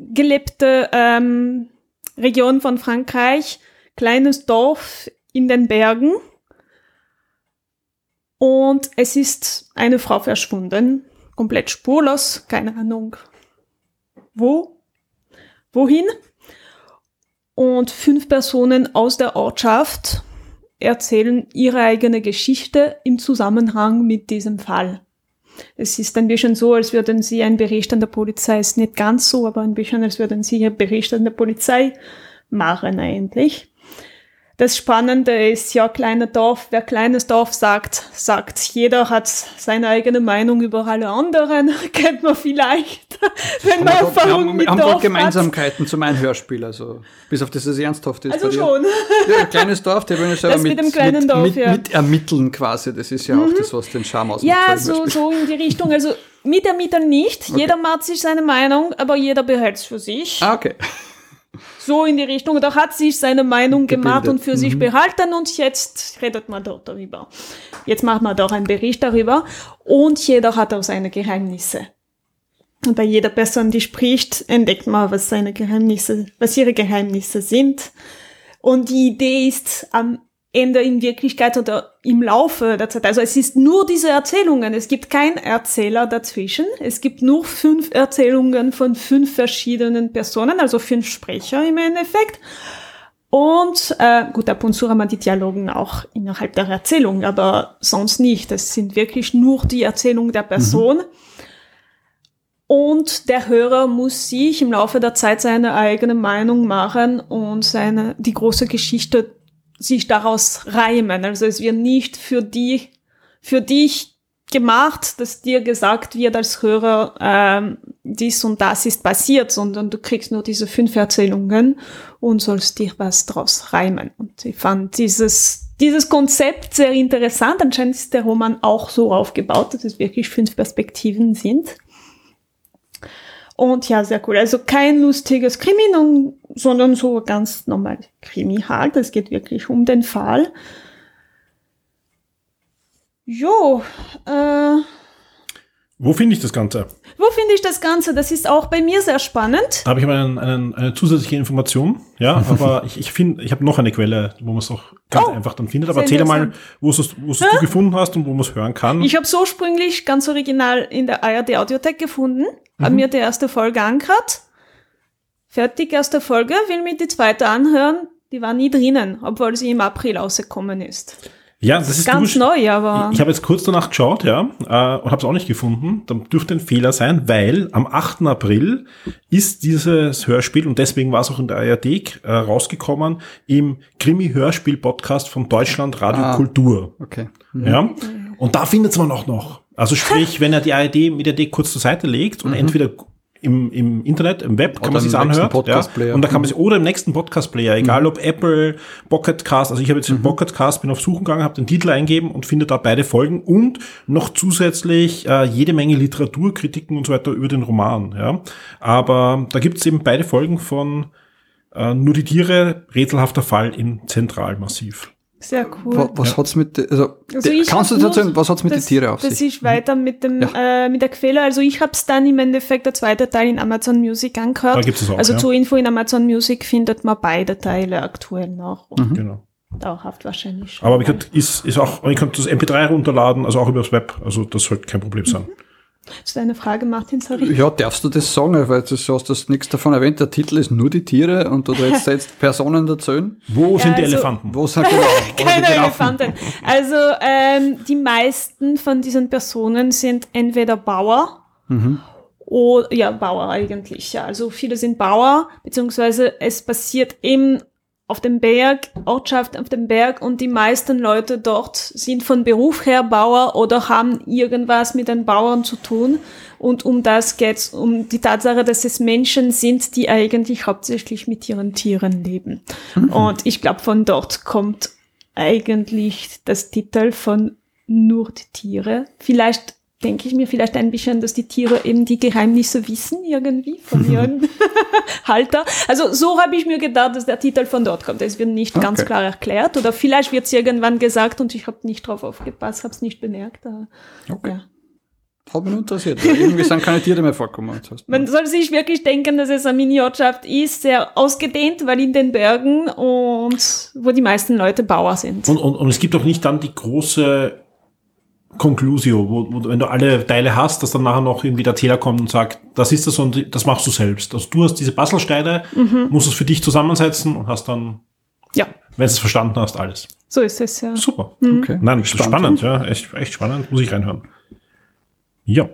Region von Frankreich, kleines Dorf in den Bergen. Und es ist eine Frau verschwunden, komplett spurlos, keine Ahnung wohin. Und 5 Personen aus der Ortschaft erzählen ihre eigene Geschichte im Zusammenhang mit diesem Fall. Es ist ein bisschen so, als würden sie einen Bericht an der Polizei, ist nicht ganz so, aber ein bisschen, als würden sie einen Bericht an der Polizei machen eigentlich. Das Spannende ist ja, kleines Dorf, wer kleines Dorf sagt, jeder hat seine eigene Meinung über alle anderen, kennt man vielleicht, wenn man Erfahrung mit Dorf hat. Wir haben Gemeinsamkeiten zu meinem Hörspiel, also bis auf das es ernsthaft ist. Also schon. Ja, ein kleines Dorf, der will ja selber mit ermitteln quasi, das ist ja auch das, was den Charme ausmacht. Ja, so in die Richtung, also mit ermitteln nicht, okay. Jeder macht sich seine Meinung, aber jeder behält es für sich. Ah, okay. So in die Richtung, da hat sich seine Meinung gemacht und für sich behalten und jetzt redet man dort darüber. Jetzt macht man doch einen Bericht darüber und jeder hat auch seine Geheimnisse. Und bei jeder Person, die spricht, entdeckt man, was ihre Geheimnisse sind. Und die Idee ist am Ende in Wirklichkeit oder im Laufe der Zeit, also es ist nur diese Erzählungen, es gibt keinen Erzähler dazwischen, es gibt nur 5 Erzählungen von 5 verschiedenen Personen, also 5 Sprecher im Endeffekt. Und gut, ab und zu haben wir die Dialogen auch innerhalb der Erzählung, aber sonst nicht. Es sind wirklich nur die Erzählung der Person. Und der Hörer muss sich im Laufe der Zeit seine eigene Meinung machen und die große Geschichte sich daraus reimen. Also es wird nicht für dich gemacht, dass dir gesagt wird als Hörer, dies und das ist passiert, sondern du kriegst nur diese 5 Erzählungen und sollst dir was draus reimen. Und ich fand dieses Konzept sehr interessant. Anscheinend ist der Roman auch so aufgebaut, dass es wirklich 5 Perspektiven sind. Und ja, sehr cool. Also kein lustiges Krimi, sondern so ganz normal Krimi halt. Es geht wirklich um den Fall. Jo, Wo finde ich das Ganze? Das ist auch bei mir sehr spannend. Da habe ich aber eine zusätzliche Information. Ja, aber ich habe noch eine Quelle, wo man es auch ganz einfach dann findet. Aber erzähl mal, wo es du gefunden hast und wo man es hören kann. Ich habe es ursprünglich ganz original in der ARD Audiothek gefunden, habe mir die erste Folge angehört. Fertig, erste Folge, will mir die zweite anhören. Die war nie drinnen, obwohl sie im April rausgekommen ist. Ja, das ist ganz neu, aber... Ich habe jetzt kurz danach geschaut, ja, und habe es auch nicht gefunden. Da dürfte ein Fehler sein, weil am 8. April ist dieses Hörspiel, und deswegen war es auch in der ARD rausgekommen, im Krimi-Hörspiel-Podcast von Deutschland Radio Kultur. Okay. Ja, und da findet man auch noch. Also sprich, wenn er die ARD-Mediathek kurz zur Seite legt und entweder im Internet, im Web kann man sich anhören. Ja. Und da kann man sich, oder im nächsten Podcast-Player, egal ob Apple, Pocket Cast, also ich habe jetzt den Pocket Cast, bin auf Suchen gegangen, habe den Titel eingeben und finde da beide Folgen und noch zusätzlich jede Menge Literaturkritiken und so weiter über den Roman. Ja. Aber da gibt's eben beide Folgen von Nur die Tiere, rätselhafter Fall im Zentralmassiv. Sehr cool. Was hat's mit, kannst du erzählen, was hat's mit den Tieren auf sich? Das ist weiter mit der Quelle. Also ich habe es dann im Endeffekt der zweite Teil in Amazon Music angehört. Da gibt's es auch, also zur Info, in Amazon Music findet man beide Teile aktuell noch. Genau. Dauerhaft wahrscheinlich. Aber ist auch, ich kann das MP3 runterladen, also auch übers Web. Also das sollte kein Problem sein. Hast du eine Frage, Martin? Sorry. Ja, darfst du das sagen? Weil du hast das nichts davon erwähnt. Der Titel ist Nur die Tiere und du jetzt Personen erzählen. Wo sind die Elefanten? Wo sind keine Elefanten. Also die meisten von diesen Personen sind entweder Bauer oder Bauer eigentlich. Ja, also viele sind Bauer, beziehungsweise es passiert eben auf dem Berg, Ortschaft auf dem Berg, und die meisten Leute dort sind von Beruf her Bauer oder haben irgendwas mit den Bauern zu tun. Und um das geht's, um die Tatsache, dass es Menschen sind, die eigentlich hauptsächlich mit ihren Tieren leben. Und ich glaube, von dort kommt eigentlich das Titel von Nur die Tiere. Vielleicht denke ich mir vielleicht ein bisschen, dass die Tiere eben die Geheimnisse wissen irgendwie von ihren Halter. Also so habe ich mir gedacht, dass der Titel von dort kommt. Es wird nicht ganz klar erklärt oder vielleicht wird es irgendwann gesagt und ich habe nicht drauf aufgepasst, habe es nicht bemerkt. Okay. Hat mich interessiert. Irgendwie sind keine Tiere mehr vorgekommen. Man soll sich wirklich denken, dass es eine Mini-Ortschaft ist, sehr ausgedehnt, weil in den Bergen und wo die meisten Leute Bauer sind. Und es gibt auch nicht dann die große Conclusio, wo wenn du alle Teile hast, dass dann nachher noch irgendwie der Erzähler kommt und sagt, das ist das und das machst du selbst. Also du hast diese Puzzlesteine, musst es für dich zusammensetzen und hast dann, wenn du es verstanden hast, alles. So ist es, ja. Super. Okay. Nein, das ist spannend, ja. Echt spannend, muss ich reinhören. Ja.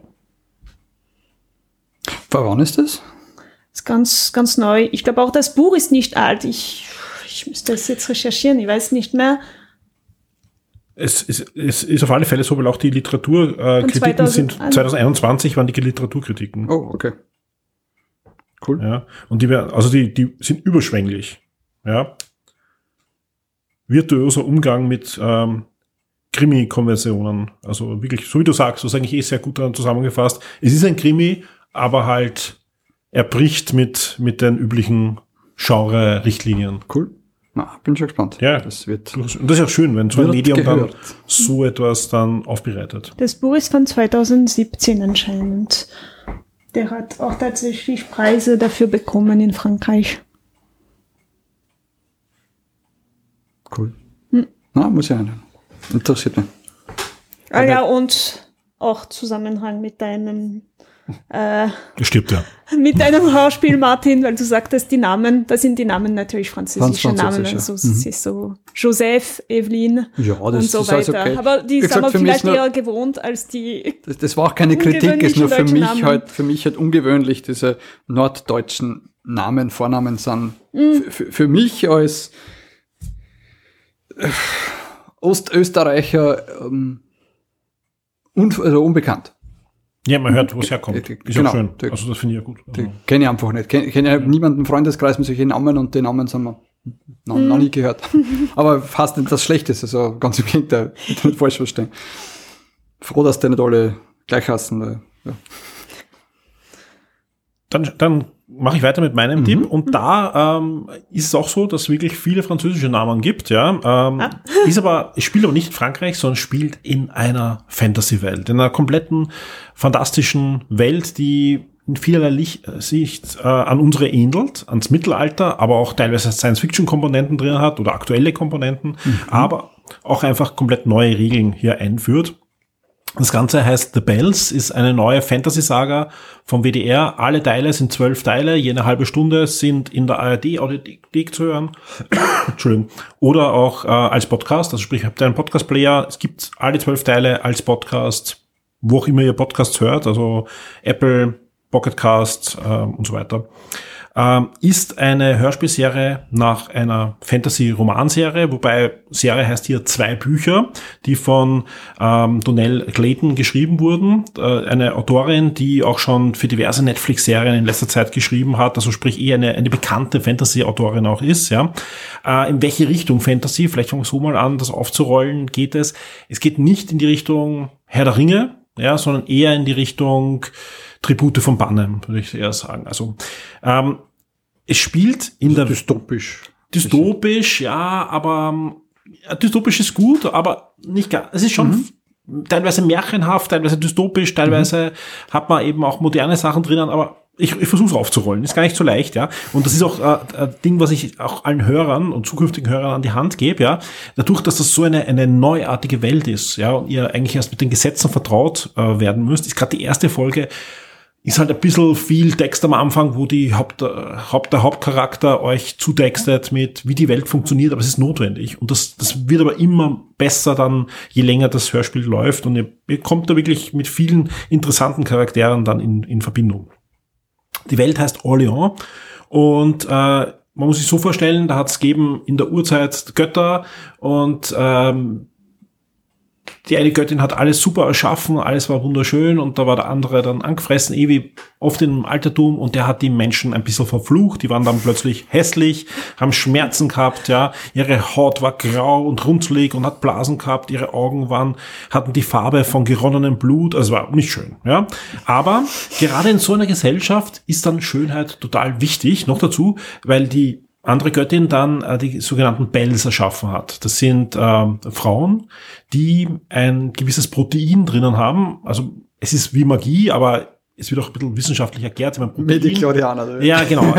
Wann ist das? Das ist ganz, ganz neu. Ich glaube auch, das Buch ist nicht alt. Ich müsste das jetzt recherchieren, ich weiß nicht mehr. Es ist auf alle Fälle so, weil auch die Literaturkritiken sind 2021 waren die Literaturkritiken. Oh, okay. Cool. Ja, und die sind überschwänglich. Ja. Virtuoser Umgang mit Krimi-Konventionen. Also wirklich, so wie du sagst, das ist eigentlich sehr gut daran zusammengefasst. Es ist ein Krimi, aber halt er bricht mit den üblichen Genre-Richtlinien. Cool. Na, bin schon gespannt. Ja, und das ist auch schön, wenn so ein Medium dann so etwas dann aufbereitet. Das Buch ist von 2017 anscheinend. Der hat auch tatsächlich Preise dafür bekommen in Frankreich. Cool. Na, muss ich einhören. Interessiert mich. Ja, und auch Zusammenhang mit deinem stimmt, ja. Mit deinem Hörspiel, Martin, weil du sagtest, die Namen, da sind die Namen natürlich französische Namen. Also es ist so Joseph, Evelyn und so weiter. Okay. Aber die sind wir vielleicht eher gewohnt als die. Das war auch keine Kritik, ist nur für mich halt ungewöhnlich, diese norddeutschen Namen, Vornamen sind für mich als Ostösterreicher unbekannt. Ja, man hört, wo es herkommt. Ist genau, auch schön. Also das finde ich ja gut. Die kenne ich einfach nicht. Kenne ja niemanden im Freundeskreis mit solchen Namen und die Namen sind wir noch nie gehört. Aber fast nicht das Schlechteste, also ganz im Gegenteil, nicht falsch verstehen. Froh, dass die nicht alle gleich heißen. Ja. Dann mache ich weiter mit meinem Tipp. Und da ist es auch so, dass es wirklich viele französische Namen gibt. Ja, es spielt aber nicht in Frankreich, sondern spielt in einer Fantasy-Welt, in einer kompletten fantastischen Welt, die in vielerlei Sicht an unsere ähnelt, ans Mittelalter, aber auch teilweise Science-Fiction-Komponenten drin hat oder aktuelle Komponenten, aber auch einfach komplett neue Regeln hier einführt. Das Ganze heißt The Bells, ist eine neue Fantasy-Saga vom WDR. Alle Teile sind 12 Teile, je eine halbe Stunde sind in der ARD-Audiothek zu hören. Entschuldigung. Oder auch als Podcast, also sprich, habt ihr einen Podcast-Player, es gibt alle 12 Teile als Podcast, wo auch immer ihr Podcasts hört, also Apple, Pocketcast und so weiter. Ist eine Hörspielserie nach einer Fantasy-Romanserie, wobei Serie heißt hier 2 Bücher, die von Donnell Clayton geschrieben wurden. Eine Autorin, die auch schon für diverse Netflix-Serien in letzter Zeit geschrieben hat, also sprich eher eine bekannte Fantasy-Autorin auch ist. Ja. In welche Richtung Fantasy, vielleicht fangen wir so mal an, das aufzurollen, geht es? Es geht nicht in die Richtung Herr der Ringe, ja, sondern eher in die Richtung Tribute von Panem, würde ich eher sagen. Also es spielt in der dystopisch, ja, aber dystopisch ist gut, aber nicht gar. Es ist schon teilweise märchenhaft, teilweise dystopisch, teilweise hat man eben auch moderne Sachen drinnen, aber ich versuche es aufzurollen. Ist gar nicht so leicht, ja. Und das ist auch ein Ding, was ich auch allen Hörern und zukünftigen Hörern an die Hand gebe, ja. Dadurch, dass das so eine neuartige Welt ist, ja, und ihr eigentlich erst mit den Gesetzen vertraut werden müsst, ist gerade die erste Folge, ist halt ein bisschen viel Text am Anfang, wo der Hauptcharakter euch zutextet mit, wie die Welt funktioniert, aber es ist notwendig. Und das wird aber immer besser dann, je länger das Hörspiel läuft. Und ihr kommt da wirklich mit vielen interessanten Charakteren dann in Verbindung. Die Welt heißt Orléans und man muss sich so vorstellen, da hat es gegeben in der Urzeit Götter und die eine Göttin hat alles super erschaffen, alles war wunderschön und da war der andere dann angefressen, wie oft im Altertum, und der hat die Menschen ein bisschen verflucht, die waren dann plötzlich hässlich, haben Schmerzen gehabt, ja, ihre Haut war grau und runzlig und hat Blasen gehabt, ihre Augen hatten die Farbe von geronnenem Blut, also war nicht schön, ja. Aber gerade in so einer Gesellschaft ist dann Schönheit total wichtig, noch dazu, weil die andere Göttin dann die sogenannten Bells erschaffen hat. Das sind Frauen, die ein gewisses Protein drinnen haben. Also es ist wie Magie, aber es wird auch ein bisschen wissenschaftlich erklärt. Midi-Chlorianer. Ja, genau.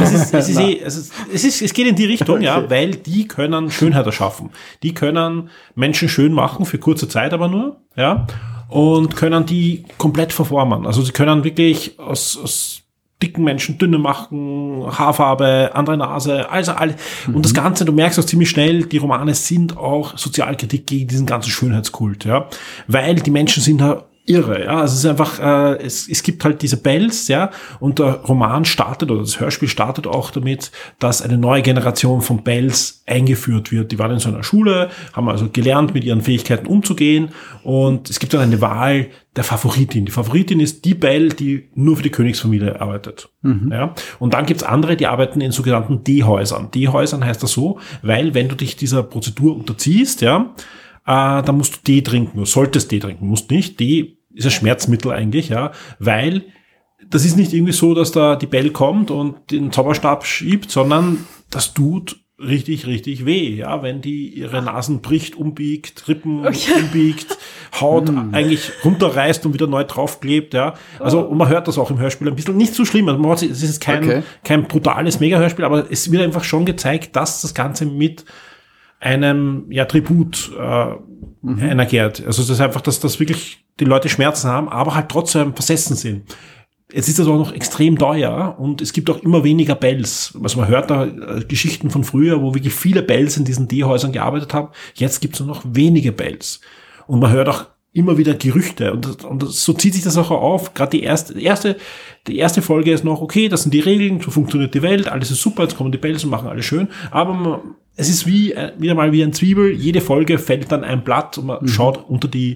Es geht in die Richtung, okay. Ja, weil die können Schönheit erschaffen. Die können Menschen schön machen, für kurze Zeit aber nur, ja, und können die komplett verformen. Also sie können wirklich aus dicken Menschen dünne machen, Haarfarbe, andere Nase, also alles. Und das Ganze, du merkst auch ziemlich schnell, die Romane sind auch Sozialkritik gegen diesen ganzen Schönheitskult, ja, weil die Menschen sind da irre, ja, also es ist einfach, es gibt halt diese Bells, ja, und der Roman startet, oder das Hörspiel startet auch damit, dass eine neue Generation von Bells eingeführt wird. Die waren in so einer Schule, haben also gelernt, mit ihren Fähigkeiten umzugehen, und es gibt dann eine Wahl der Favoritin. Die Favoritin ist die Belle, die nur für die Königsfamilie arbeitet. Ja, und dann gibt's andere, die arbeiten in sogenannten D-Häusern. D-Häusern heißt das so, weil wenn du dich dieser Prozedur unterziehst, ja, dann musst du Tee trinken, du solltest Tee trinken, musst nicht. Tee ist ein Schmerzmittel eigentlich, ja, weil das ist nicht irgendwie so, dass da die Belle kommt und den Zauberstab schiebt, sondern das tut richtig, richtig weh, ja, wenn die ihre Nasen bricht, umbiegt, Rippen umbiegt, Haut eigentlich runterreißt und wieder neu draufklebt, ja. Also, und man hört das auch im Hörspiel ein bisschen, nicht so schlimm, also es ist kein brutales Mega-Hörspiel, aber es wird einfach schon gezeigt, dass das Ganze mit einem, ja, Tribut einhergeht. Also, das ist einfach, dass wirklich die Leute Schmerzen haben, aber halt trotzdem versessen sind. Jetzt ist das auch noch extrem teuer und es gibt auch immer weniger Bells. Also man hört da Geschichten von früher, wo wirklich viele Bells in diesen D-Häusern gearbeitet haben. Jetzt gibt es nur noch wenige Bells. Und man hört auch immer wieder Gerüchte. Und so zieht sich das auch auf. Gerade die erste Folge ist noch, okay, das sind die Regeln, so funktioniert die Welt, alles ist super, jetzt kommen die Bells und machen alles schön. Aber es ist wieder mal wie ein Zwiebel. Jede Folge fällt dann ein Blatt und man schaut unter die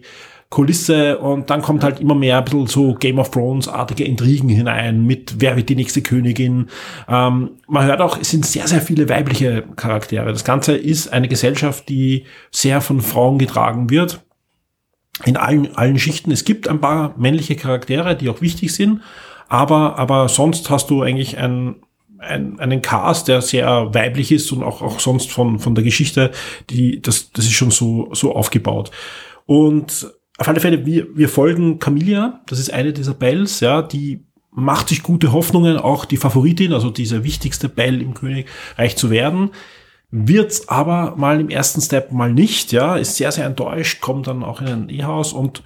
Kulisse und dann kommt halt immer mehr ein bisschen so Game of Thrones-artige Intrigen hinein mit wer wird die nächste Königin. Man hört auch, es sind sehr, sehr viele weibliche Charaktere. Das Ganze ist eine Gesellschaft, die sehr von Frauen getragen wird. In allen Schichten. Es gibt ein paar männliche Charaktere, die auch wichtig sind, aber sonst hast du eigentlich einen Cast, der sehr weiblich ist und auch sonst von der Geschichte, das ist schon so aufgebaut. Und auf alle Fälle, wir folgen Camilla, das ist eine dieser Bells, ja, die macht sich gute Hoffnungen, auch die Favoritin, also diese wichtigste Belle im Königreich zu werden, wird's aber mal im ersten Step mal nicht, ja, ist sehr, sehr enttäuscht, kommt dann auch in ein Ehehaus und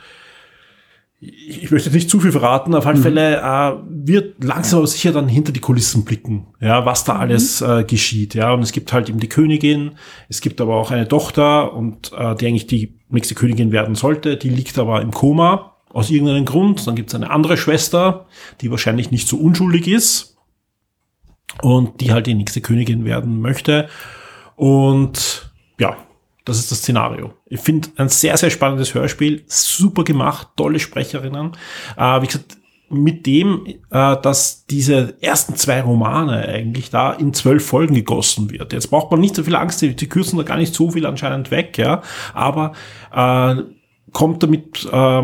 ich möchte nicht zu viel verraten, auf alle Fälle wird langsam aber sicher dann hinter die Kulissen blicken, ja, was da alles geschieht, ja, und es gibt halt eben die Königin, es gibt aber auch eine Tochter und die eigentlich die nächste Königin werden sollte, die liegt aber im Koma aus irgendeinem Grund, dann gibt es eine andere Schwester, die wahrscheinlich nicht so unschuldig ist und die halt die nächste Königin werden möchte und ja, das ist das Szenario. Ich finde ein sehr, sehr spannendes Hörspiel, super gemacht, tolle Sprecherinnen. Wie gesagt, mit dem, dass diese ersten 2 Romane eigentlich da in 12 Folgen gegossen wird. Jetzt braucht man nicht so viel Angst, die kürzen da gar nicht so viel anscheinend weg, ja. Aber kommt damit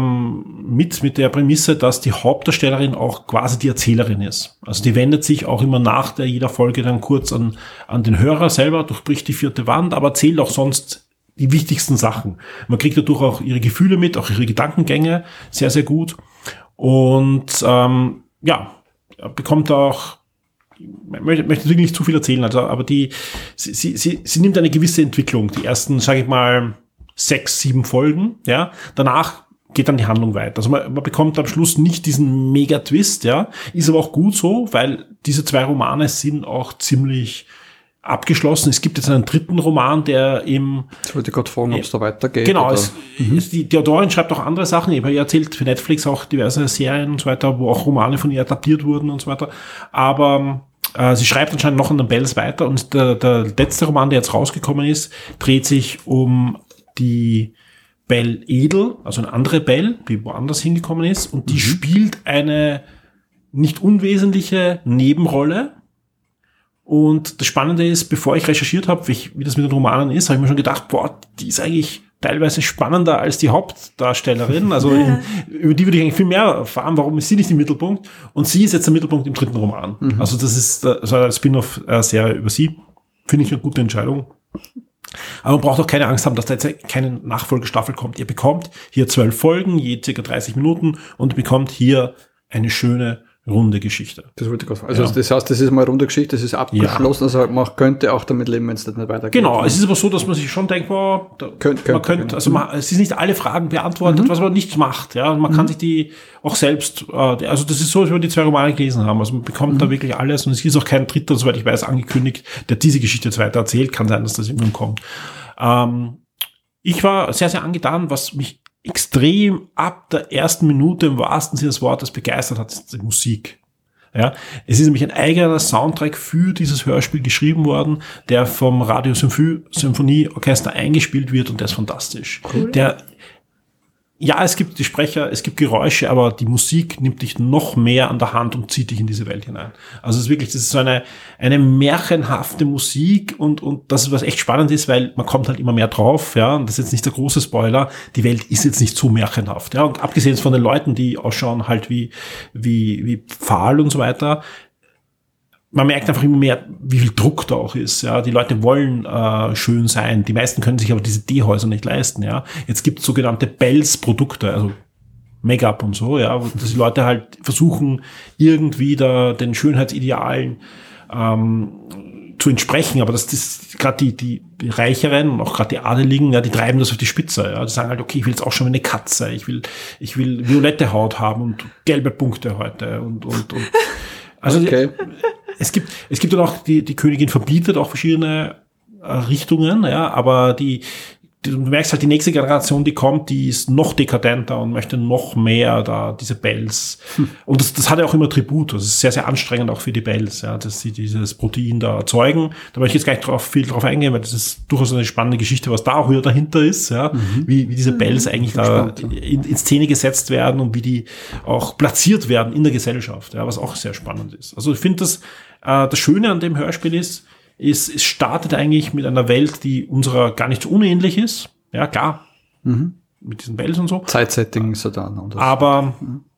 mit der Prämisse, dass die Hauptdarstellerin auch quasi die Erzählerin ist. Also die wendet sich auch immer nach jeder Folge dann kurz an den Hörer selber, durchbricht die 4. Wand, aber erzählt auch sonst die wichtigsten Sachen. Man kriegt dadurch auch ihre Gefühle mit, auch ihre Gedankengänge sehr, sehr gut. Und bekommt auch, ich möchte natürlich nicht zu viel erzählen, also, aber sie nimmt eine gewisse Entwicklung. Die ersten, sage ich mal, 6, 7 Folgen, ja. Danach geht dann die Handlung weiter. Also man bekommt am Schluss nicht diesen Mega-Twist, ja. Ist aber auch gut so, weil diese 2 Romane sind auch ziemlich abgeschlossen. Es gibt jetzt einen 3. Roman, der Ich wollte gerade fragen, ob es da weitergeht. Genau, die Autorin schreibt auch andere Sachen. Ihr erzählt für Netflix auch diverse Serien und so weiter, wo auch Romane von ihr adaptiert wurden und so weiter. Aber sie schreibt anscheinend noch an den Bells weiter und der letzte Roman, der jetzt rausgekommen ist, dreht sich um die Belle Edel, also eine andere Belle, die woanders hingekommen ist und die spielt eine nicht unwesentliche Nebenrolle. Und das Spannende ist, bevor ich recherchiert habe, wie das mit den Romanen ist, habe ich mir schon gedacht, die ist eigentlich teilweise spannender als die Hauptdarstellerin. Also über die würde ich eigentlich viel mehr erfahren. Warum ist sie nicht im Mittelpunkt? Und sie ist jetzt der Mittelpunkt im 3. Roman. Also das ist ein Spin-off-Serie über sie. Finde ich eine gute Entscheidung. Aber man braucht auch keine Angst haben, dass da jetzt keine Nachfolgestaffel kommt. Ihr bekommt hier 12 Folgen, je ca. 30 Minuten und bekommt hier eine schöne runde Geschichte. Das wollte ich gerade sagen. Also das heißt, das ist mal eine runde Geschichte, das ist abgeschlossen, also man könnte auch damit leben, wenn es das nicht weitergeht. Genau, es ist aber so, dass man sich schon denkt, es ist nicht alle Fragen beantwortet, was man nicht macht, ja, man kann sich die auch selbst, also das ist so, als wir die 2 Romane gelesen haben, also man bekommt da wirklich alles und es ist auch kein Dritter, soweit ich weiß, angekündigt, der diese Geschichte jetzt weiter erzählt, kann sein, dass das irgendwann kommt. Ich war sehr, sehr angetan, was mich extrem ab der ersten Minute im wahrsten Sinne des Wortes begeistert hat, ist die Musik. Ja, es ist nämlich ein eigener Soundtrack für dieses Hörspiel geschrieben worden, der vom Radio Symphonieorchester eingespielt wird und der ist fantastisch. Cool. Es gibt die Sprecher, es gibt Geräusche, aber die Musik nimmt dich noch mehr an der Hand und zieht dich in diese Welt hinein. Also das ist so eine märchenhafte Musik und das ist was echt spannend ist, weil man kommt halt immer mehr drauf, ja, und das ist jetzt nicht der große Spoiler, die Welt ist jetzt nicht so märchenhaft, ja, und abgesehen von den Leuten, die ausschauen halt wie Pfahl und so weiter, man merkt einfach immer mehr, wie viel Druck da auch ist. Ja, die Leute wollen schön sein. Die meisten können sich aber diese Teehäuser nicht leisten. Ja, jetzt gibt es sogenannte Bells-Produkte, also Make-up und so. Ja, wo die Leute halt versuchen irgendwie da den Schönheitsidealen zu entsprechen. Aber das ist gerade die Reicheren und auch gerade die Adeligen, ja, die treiben das auf die Spitze. Ja, die sagen halt, okay, ich will jetzt auch schon wie eine Katze. Ich will violette Haut haben und gelbe Punkte heute und also okay. Es gibt dann auch, die Königin verbietet auch verschiedene Richtungen, ja, aber du merkst halt, die nächste Generation, die kommt, die ist noch dekadenter und möchte noch mehr da diese Bells. Und das hat ja auch immer Tribut. Das ist sehr, sehr anstrengend auch für die Bells, ja, dass sie dieses Protein da erzeugen. Da möchte ich jetzt gar nicht viel drauf eingehen, weil das ist durchaus eine spannende Geschichte, was da auch wieder dahinter ist, ja, wie diese Bells eigentlich da in Szene gesetzt werden und wie die auch platziert werden in der Gesellschaft, ja, was auch sehr spannend ist. Also ich finde, das Schöne an dem Hörspiel ist, es startet eigentlich mit einer Welt, die unserer gar nicht so unähnlich ist. Ja, klar. Mit diesen Bells und so. Zeitsetting ist ja da anders. Aber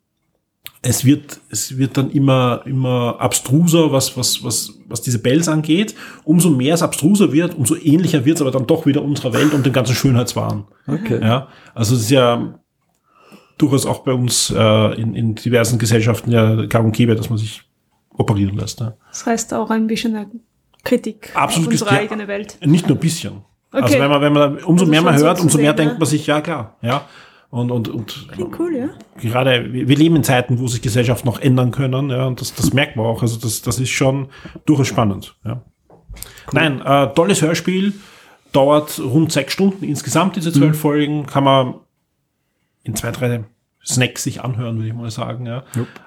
es wird dann immer abstruser, was diese Bells angeht. Umso mehr es abstruser wird, umso ähnlicher wird es aber dann doch wieder unserer Welt und dem ganzen Schönheitswahn. Okay. Ja, also es ist ja durchaus auch bei uns in diversen Gesellschaften ja gang und gäbe, dass man sich operieren lässt. Ja. Das heißt auch ein bisschen eine Kritik auf unsere eigene Welt. Nicht nur ein bisschen. Okay. Also wenn man umso mehr man hört, umso mehr sehen, denkt man sich, ja klar, ja. Und klingt cool, ja. Gerade, wir leben in Zeiten, wo sich Gesellschaft noch ändern können, ja, und das merkt man auch. Also das ist schon durchaus spannend, ja. Cool. Nein, tolles Hörspiel, dauert rund 6 Stunden insgesamt, diese 12 Folgen, kann man in 2, 3 Snacks sich anhören, würde ich mal sagen, ja.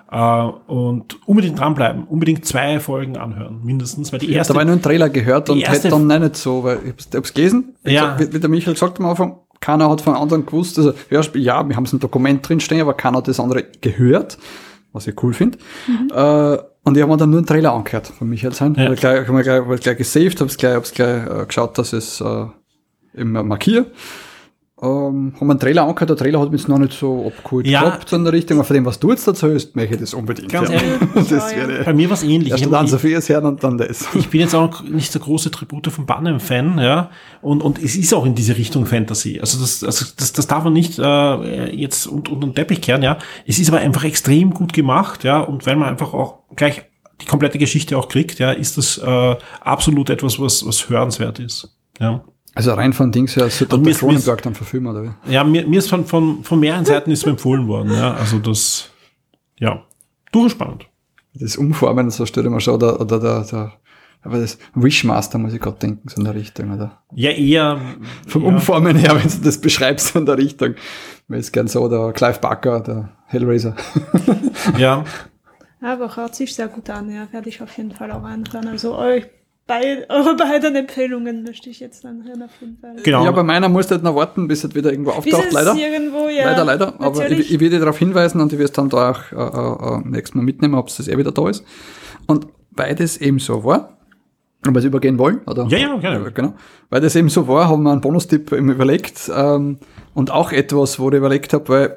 Und unbedingt dranbleiben, unbedingt 2 Folgen anhören, mindestens, weil die erste... Da habe ich nur einen Trailer gehört und hätte dann nicht so, weil ich hab's gelesen, ja. Wie der Michael gesagt am Anfang, keiner hat von anderen gewusst, also Hörspiel, ja, wir haben es im Dokument drinstehen, aber keiner hat das andere gehört, was ich cool finde. Und ich habe mir dann nur einen Trailer angehört von Michael sein. Ja. Ich habe gleich gesaved, hab's gleich geschaut, dass es eben markiere. Haben wir einen Trailer angehört, der Trailer hat mich jetzt noch nicht so abgeholt gehabt, so in der Richtung, aber von dem, was du jetzt dazu hörst, möchte ich das unbedingt. Ganz ehrlich, bei mir war es ähnlich. Erst dann Sophias hören und dann das. Ich bin jetzt auch nicht der große Tribute von Barnum-Fan, ja, und es ist auch in diese Richtung Fantasy. Also das darf man nicht jetzt unter den Teppich kehren, ja. Es ist aber einfach extrem gut gemacht, ja, und wenn man einfach auch gleich die komplette Geschichte auch kriegt, ja, ist das absolut etwas, was hörenswert ist, ja. Also rein von Dings her, sollte der Cronenberg dann verfilmen, oder wie? Ja, mir ist von mehreren Seiten ist mir empfohlen worden, ja, also das, ja, durchaus spannend. Das Umformen, so stelle ich mir schon, oder aber das Wishmaster muss ich gerade denken, so in der Richtung, oder? Ja, eher. Vom Umformen her, wenn du das beschreibst, so in der Richtung. Mir ist gern so, der Clive Barker, der Hellraiser. Ja. Aber hört sich sehr gut an, ja, werde ich auf jeden Fall auch anhören, also eure beiden Empfehlungen möchte ich jetzt dann hören, auf jeden Fall. Genau. Ja, bei meiner musst du halt noch warten, bis es wieder irgendwo auftaucht, leider. Irgendwo, ja. Leider. Aber ich werde darauf hinweisen und ich werde es dann da auch nächstes Mal mitnehmen, ob es das wieder da ist. Und weil das eben so war, ob wir es übergehen wollen, oder? Ja, gerne. Genau. Weil das eben so war, haben wir einen Bonustipp eben überlegt, und auch etwas, wo ich überlegt habe, weil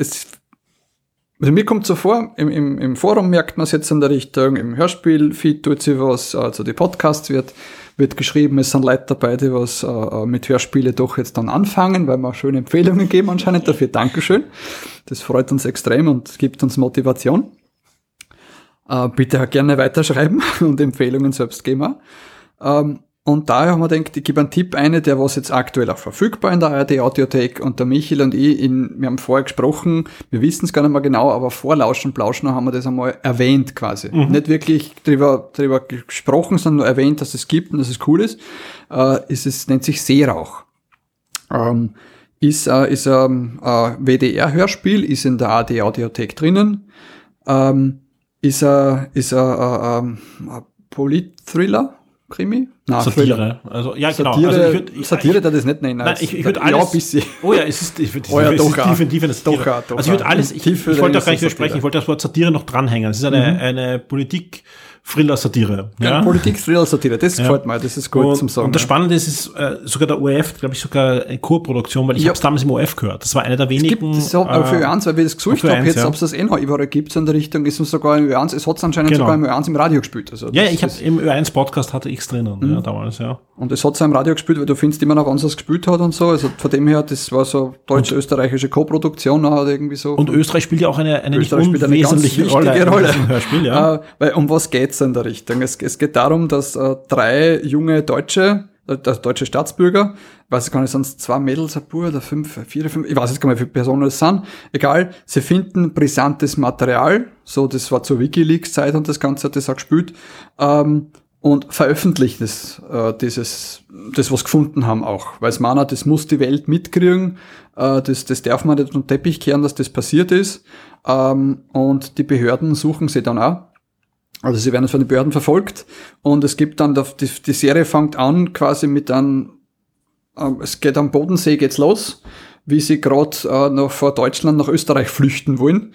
also mir kommt so vor, im Forum merkt man es jetzt in der Richtung, im Hörspiel-Feed tut sich was, also die Podcasts wird geschrieben, es sind Leute dabei, die was mit Hörspiele doch jetzt dann anfangen, weil wir schöne Empfehlungen geben anscheinend dafür. Dankeschön. Das freut uns extrem und gibt uns Motivation. Bitte gerne weiterschreiben und Empfehlungen selbst geben. Und daher haben wir gedacht, ich gebe einen Tipp ein, der was jetzt aktuell auch verfügbar in der ARD-Audiothek, und der Michael und ich, wir haben vorher gesprochen, wir wissen es gar nicht mehr genau, aber vor Lauschen und Plauschen haben wir das einmal erwähnt quasi. Nicht wirklich drüber gesprochen, sondern nur erwähnt, dass es gibt und dass es cool ist. Es nennt sich Seerauch. Ist ein WDR-Hörspiel, ist in der ARD-Audiothek drinnen. Ist ein Polit-Thriller? Krimi? Nein, Satire. Thriller. Also, ja, Satire, genau. Also Satire, der das nicht nennen. Nein, ich würde alles. Ja, ein bisschen. Oh ja, es ist definitiv eine Satire. Doch, also ich würde alles, ich wollte auch gar nicht versprechen, ich wollte das Wort Satire noch dranhängen. Es ist eine Politik-Thriller-Satire. Ja, Politik-Thriller-Satire, das gefällt mir, das ist gut zum Sagen. Und das Spannende ist, es ist sogar der ORF, glaube ich, sogar eine Co-Produktion, weil ich habe es damals im ORF gehört. Das war einer der wenigen. Das für Ö1, weil wir das gesucht haben, jetzt, ob es das noch überall gibt, so in der Richtung, ist es sogar im Ö1, es hat es anscheinend sogar im Ö1 im Radio gespielt. Also ja, ich habe im Ö1-Podcast hatte ich es drinnen, damals, ja. Und es hat es im Radio gespielt, weil du findest immer noch, wann es gespielt hat und so, also von dem her, das war so deutsch-österreichische Co-Produktion oder irgendwie so. Und Österreich spielt ja auch eine nicht unwesentliche Rolle im Hörspiel, ja. Weil um was geht's in der Richtung? Es geht darum, dass 3 junge deutsche Staatsbürger, ich weiß gar nicht, sonst 2 Mädels, ein Bub oder 5, 4, 5, ich weiß jetzt gar nicht, wie viele Personen das sind, egal, sie finden brisantes Material, so, das war zur WikiLeaks-Zeit und das Ganze hat das auch gespielt, und veröffentlichen das was gefunden haben auch. Weil es meinen, das muss die Welt mitkriegen, das darf man nicht unter den Teppich kehren, dass das passiert ist. Und die Behörden suchen sie dann auch. Also sie werden von den Behörden verfolgt und es gibt dann, die Serie fängt an quasi mit es geht am Bodensee geht's los, wie sie gerade noch vor Deutschland nach Österreich flüchten wollen.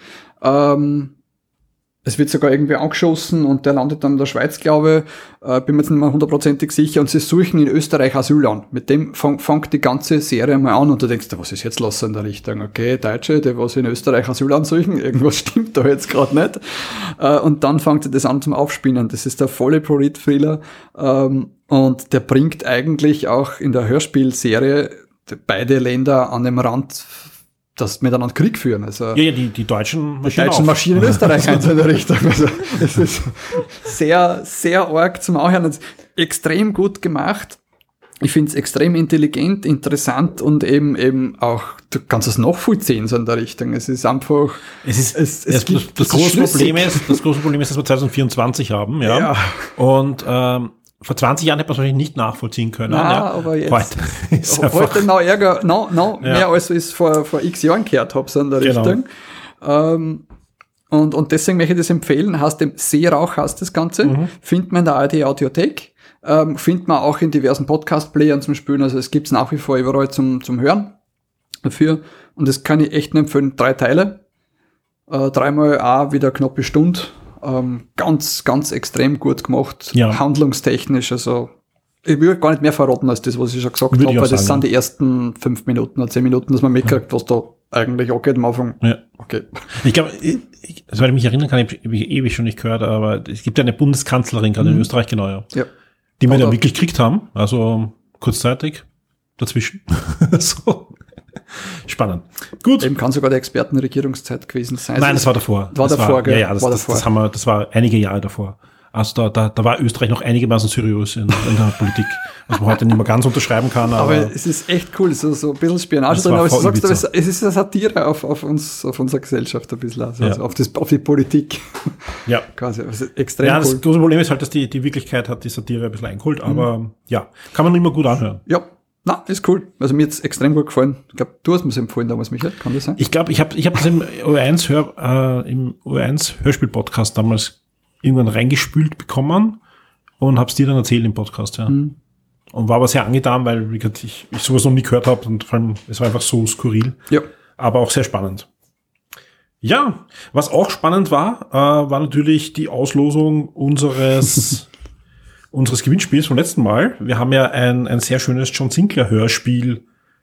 Es wird sogar irgendwie angeschossen und der landet dann in der Schweiz, glaube ich. Bin mir jetzt nicht mehr 100% sicher. Und sie suchen in Österreich Asyl an. Mit dem fängt die ganze Serie mal an und du denkst, was ist jetzt los in der Richtung? Okay, Deutsche, die was in Österreich Asyl ansuchen, irgendwas stimmt da jetzt gerade nicht. Und dann fängt das an zum Aufspinnen. Das ist der volle Polit-Thriller. Und der bringt eigentlich auch in der Hörspielserie beide Länder an dem Rand, dass miteinander Krieg führen. Also die deutschen Maschinen in Österreich in so eine Richtung. Also es ist sehr, sehr arg zum Anhören. Extrem gut gemacht. Ich finde es extrem intelligent, interessant und eben auch, du kannst es nachvollziehen so in der Richtung. Es ist einfach... Das große Problem ist, dass wir 2024 haben. Ja. Und vor 20 Jahren hätte man es wahrscheinlich nicht nachvollziehen können. Aber jetzt heute noch Ärger, mehr als ich es vor x Jahren gehört habe, so in der Richtung. Und deswegen möchte ich das empfehlen. Heißt dem Seerauch heißt das Ganze. Findet man in der ARD Audiothek. Findet man auch in diversen Podcast-Playern zum Spielen. Also es gibt's nach wie vor überall zum Hören dafür. Und das kann ich echt nur empfehlen. 3 Teile. 3-mal auch wieder knappe Stunde. Ganz, ganz extrem gut gemacht. Ja. Handlungstechnisch. Also ich will gar nicht mehr verraten als das, was ich schon gesagt habe, weil das sind die ersten 5 Minuten oder 10 Minuten, dass man mitkriegt, was da eigentlich angeht am Anfang. Ja. Okay. Ich glaube, soweit ich mich erinnern kann, ich ewig schon nicht gehört, aber es gibt ja eine Bundeskanzlerin gerade in Österreich, genau, ja. Die wir da wirklich gekriegt haben, also kurzzeitig dazwischen. So. Spannend. Gut. Eben kann sogar der Expertenregierungszeit gewesen sein. Nein, das war davor. Das war einige Jahre davor. Also da war Österreich noch einigermaßen seriös in der Politik, was man heute nicht mehr ganz unterschreiben kann. Aber es ist echt cool, so ein bisschen Spionage drin, aber du sagst, es ist eine Satire auf unsere Gesellschaft ein bisschen, also auf die Politik. Ja. Quasi, also extrem cool. Das große Problem ist halt, dass die Wirklichkeit hat die Satire ein bisschen eingeholt, aber kann man immer gut anhören. Ja. Na, ist cool. Also mir hat's extrem gut gefallen. Ich glaube, du hast mir es empfohlen damals, Michael. Kann das sein? Ich glaube, ich hab das im OR1 Hörspiel-Podcast damals irgendwann reingespült bekommen und hab's dir dann erzählt im Podcast, ja. Und war aber sehr angetan, weil wie gesagt, ich sowas noch nie gehört habe und vor allem, es war einfach so skurril. Ja. Aber auch sehr spannend. Ja, was auch spannend war natürlich die Auslosung unseres Gewinnspiels vom letzten Mal. Wir haben ja ein sehr schönes John Sinclair Hörspiel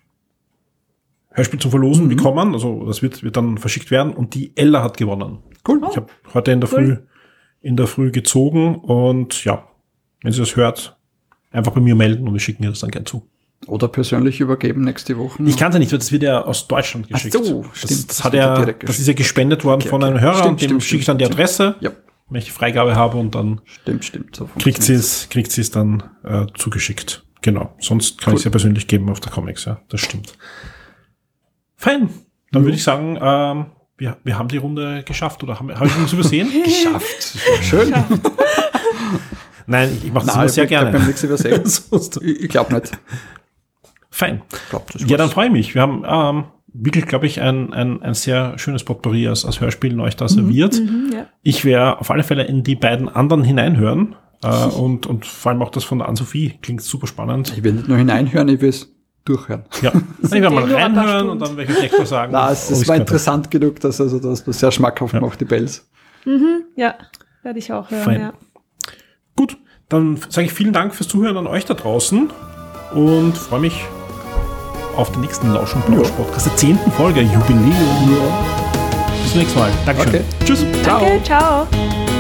zum Verlosen bekommen. Also das wird dann verschickt werden und die Ella hat gewonnen. Cool. Ich habe heute in der Früh gezogen und ja, wenn sie das hört, einfach bei mir melden und wir schicken ihr das dann gern zu. Oder persönlich übergeben nächste Woche. Ich kann es ja nicht, weil das wird ja aus Deutschland geschickt. Ach so, stimmt. Das ist ja gespendet worden von einem Hörer und dem schicke ich dann die Adresse. Ja. Wenn ich die Freigabe habe und dann so kriegt sie es dann zugeschickt. Genau. Sonst kann ich es ja persönlich geben auf der Comics, ja. Das stimmt. Fein. Dann würde ich sagen, wir haben die Runde geschafft, oder habe ich uns übersehen? Geschafft. Schön. Nein, ich mache das immer sehr gerne. Ich habe nichts übersehen. Ich glaube nicht. Fein. Ja, dann freue ich mich. Wir haben wirklich, glaube ich, ein sehr schönes Potpourri als Hörspiel euch da serviert. Ja. Ich werde auf alle Fälle in die beiden anderen hineinhören. Und vor allem auch das von der Ann-Sophie klingt super spannend. Ich werde nicht nur hineinhören, ich will es durchhören. Ja, ich werde mal reinhören und dann werde ich echt mal sagen. Nein, es war interessant genug, dass das sehr schmackhaft macht, die Bells. Ja, werde ich auch hören. Fein. Ja. Gut, dann sage ich vielen Dank fürs Zuhören an euch da draußen und freue mich auf den nächsten Lauschenplausch-Podcast, der 10. Folge, Jubiläum. Bis zum nächsten Mal. Dankeschön. Okay. Tschüss. Danke, ciao.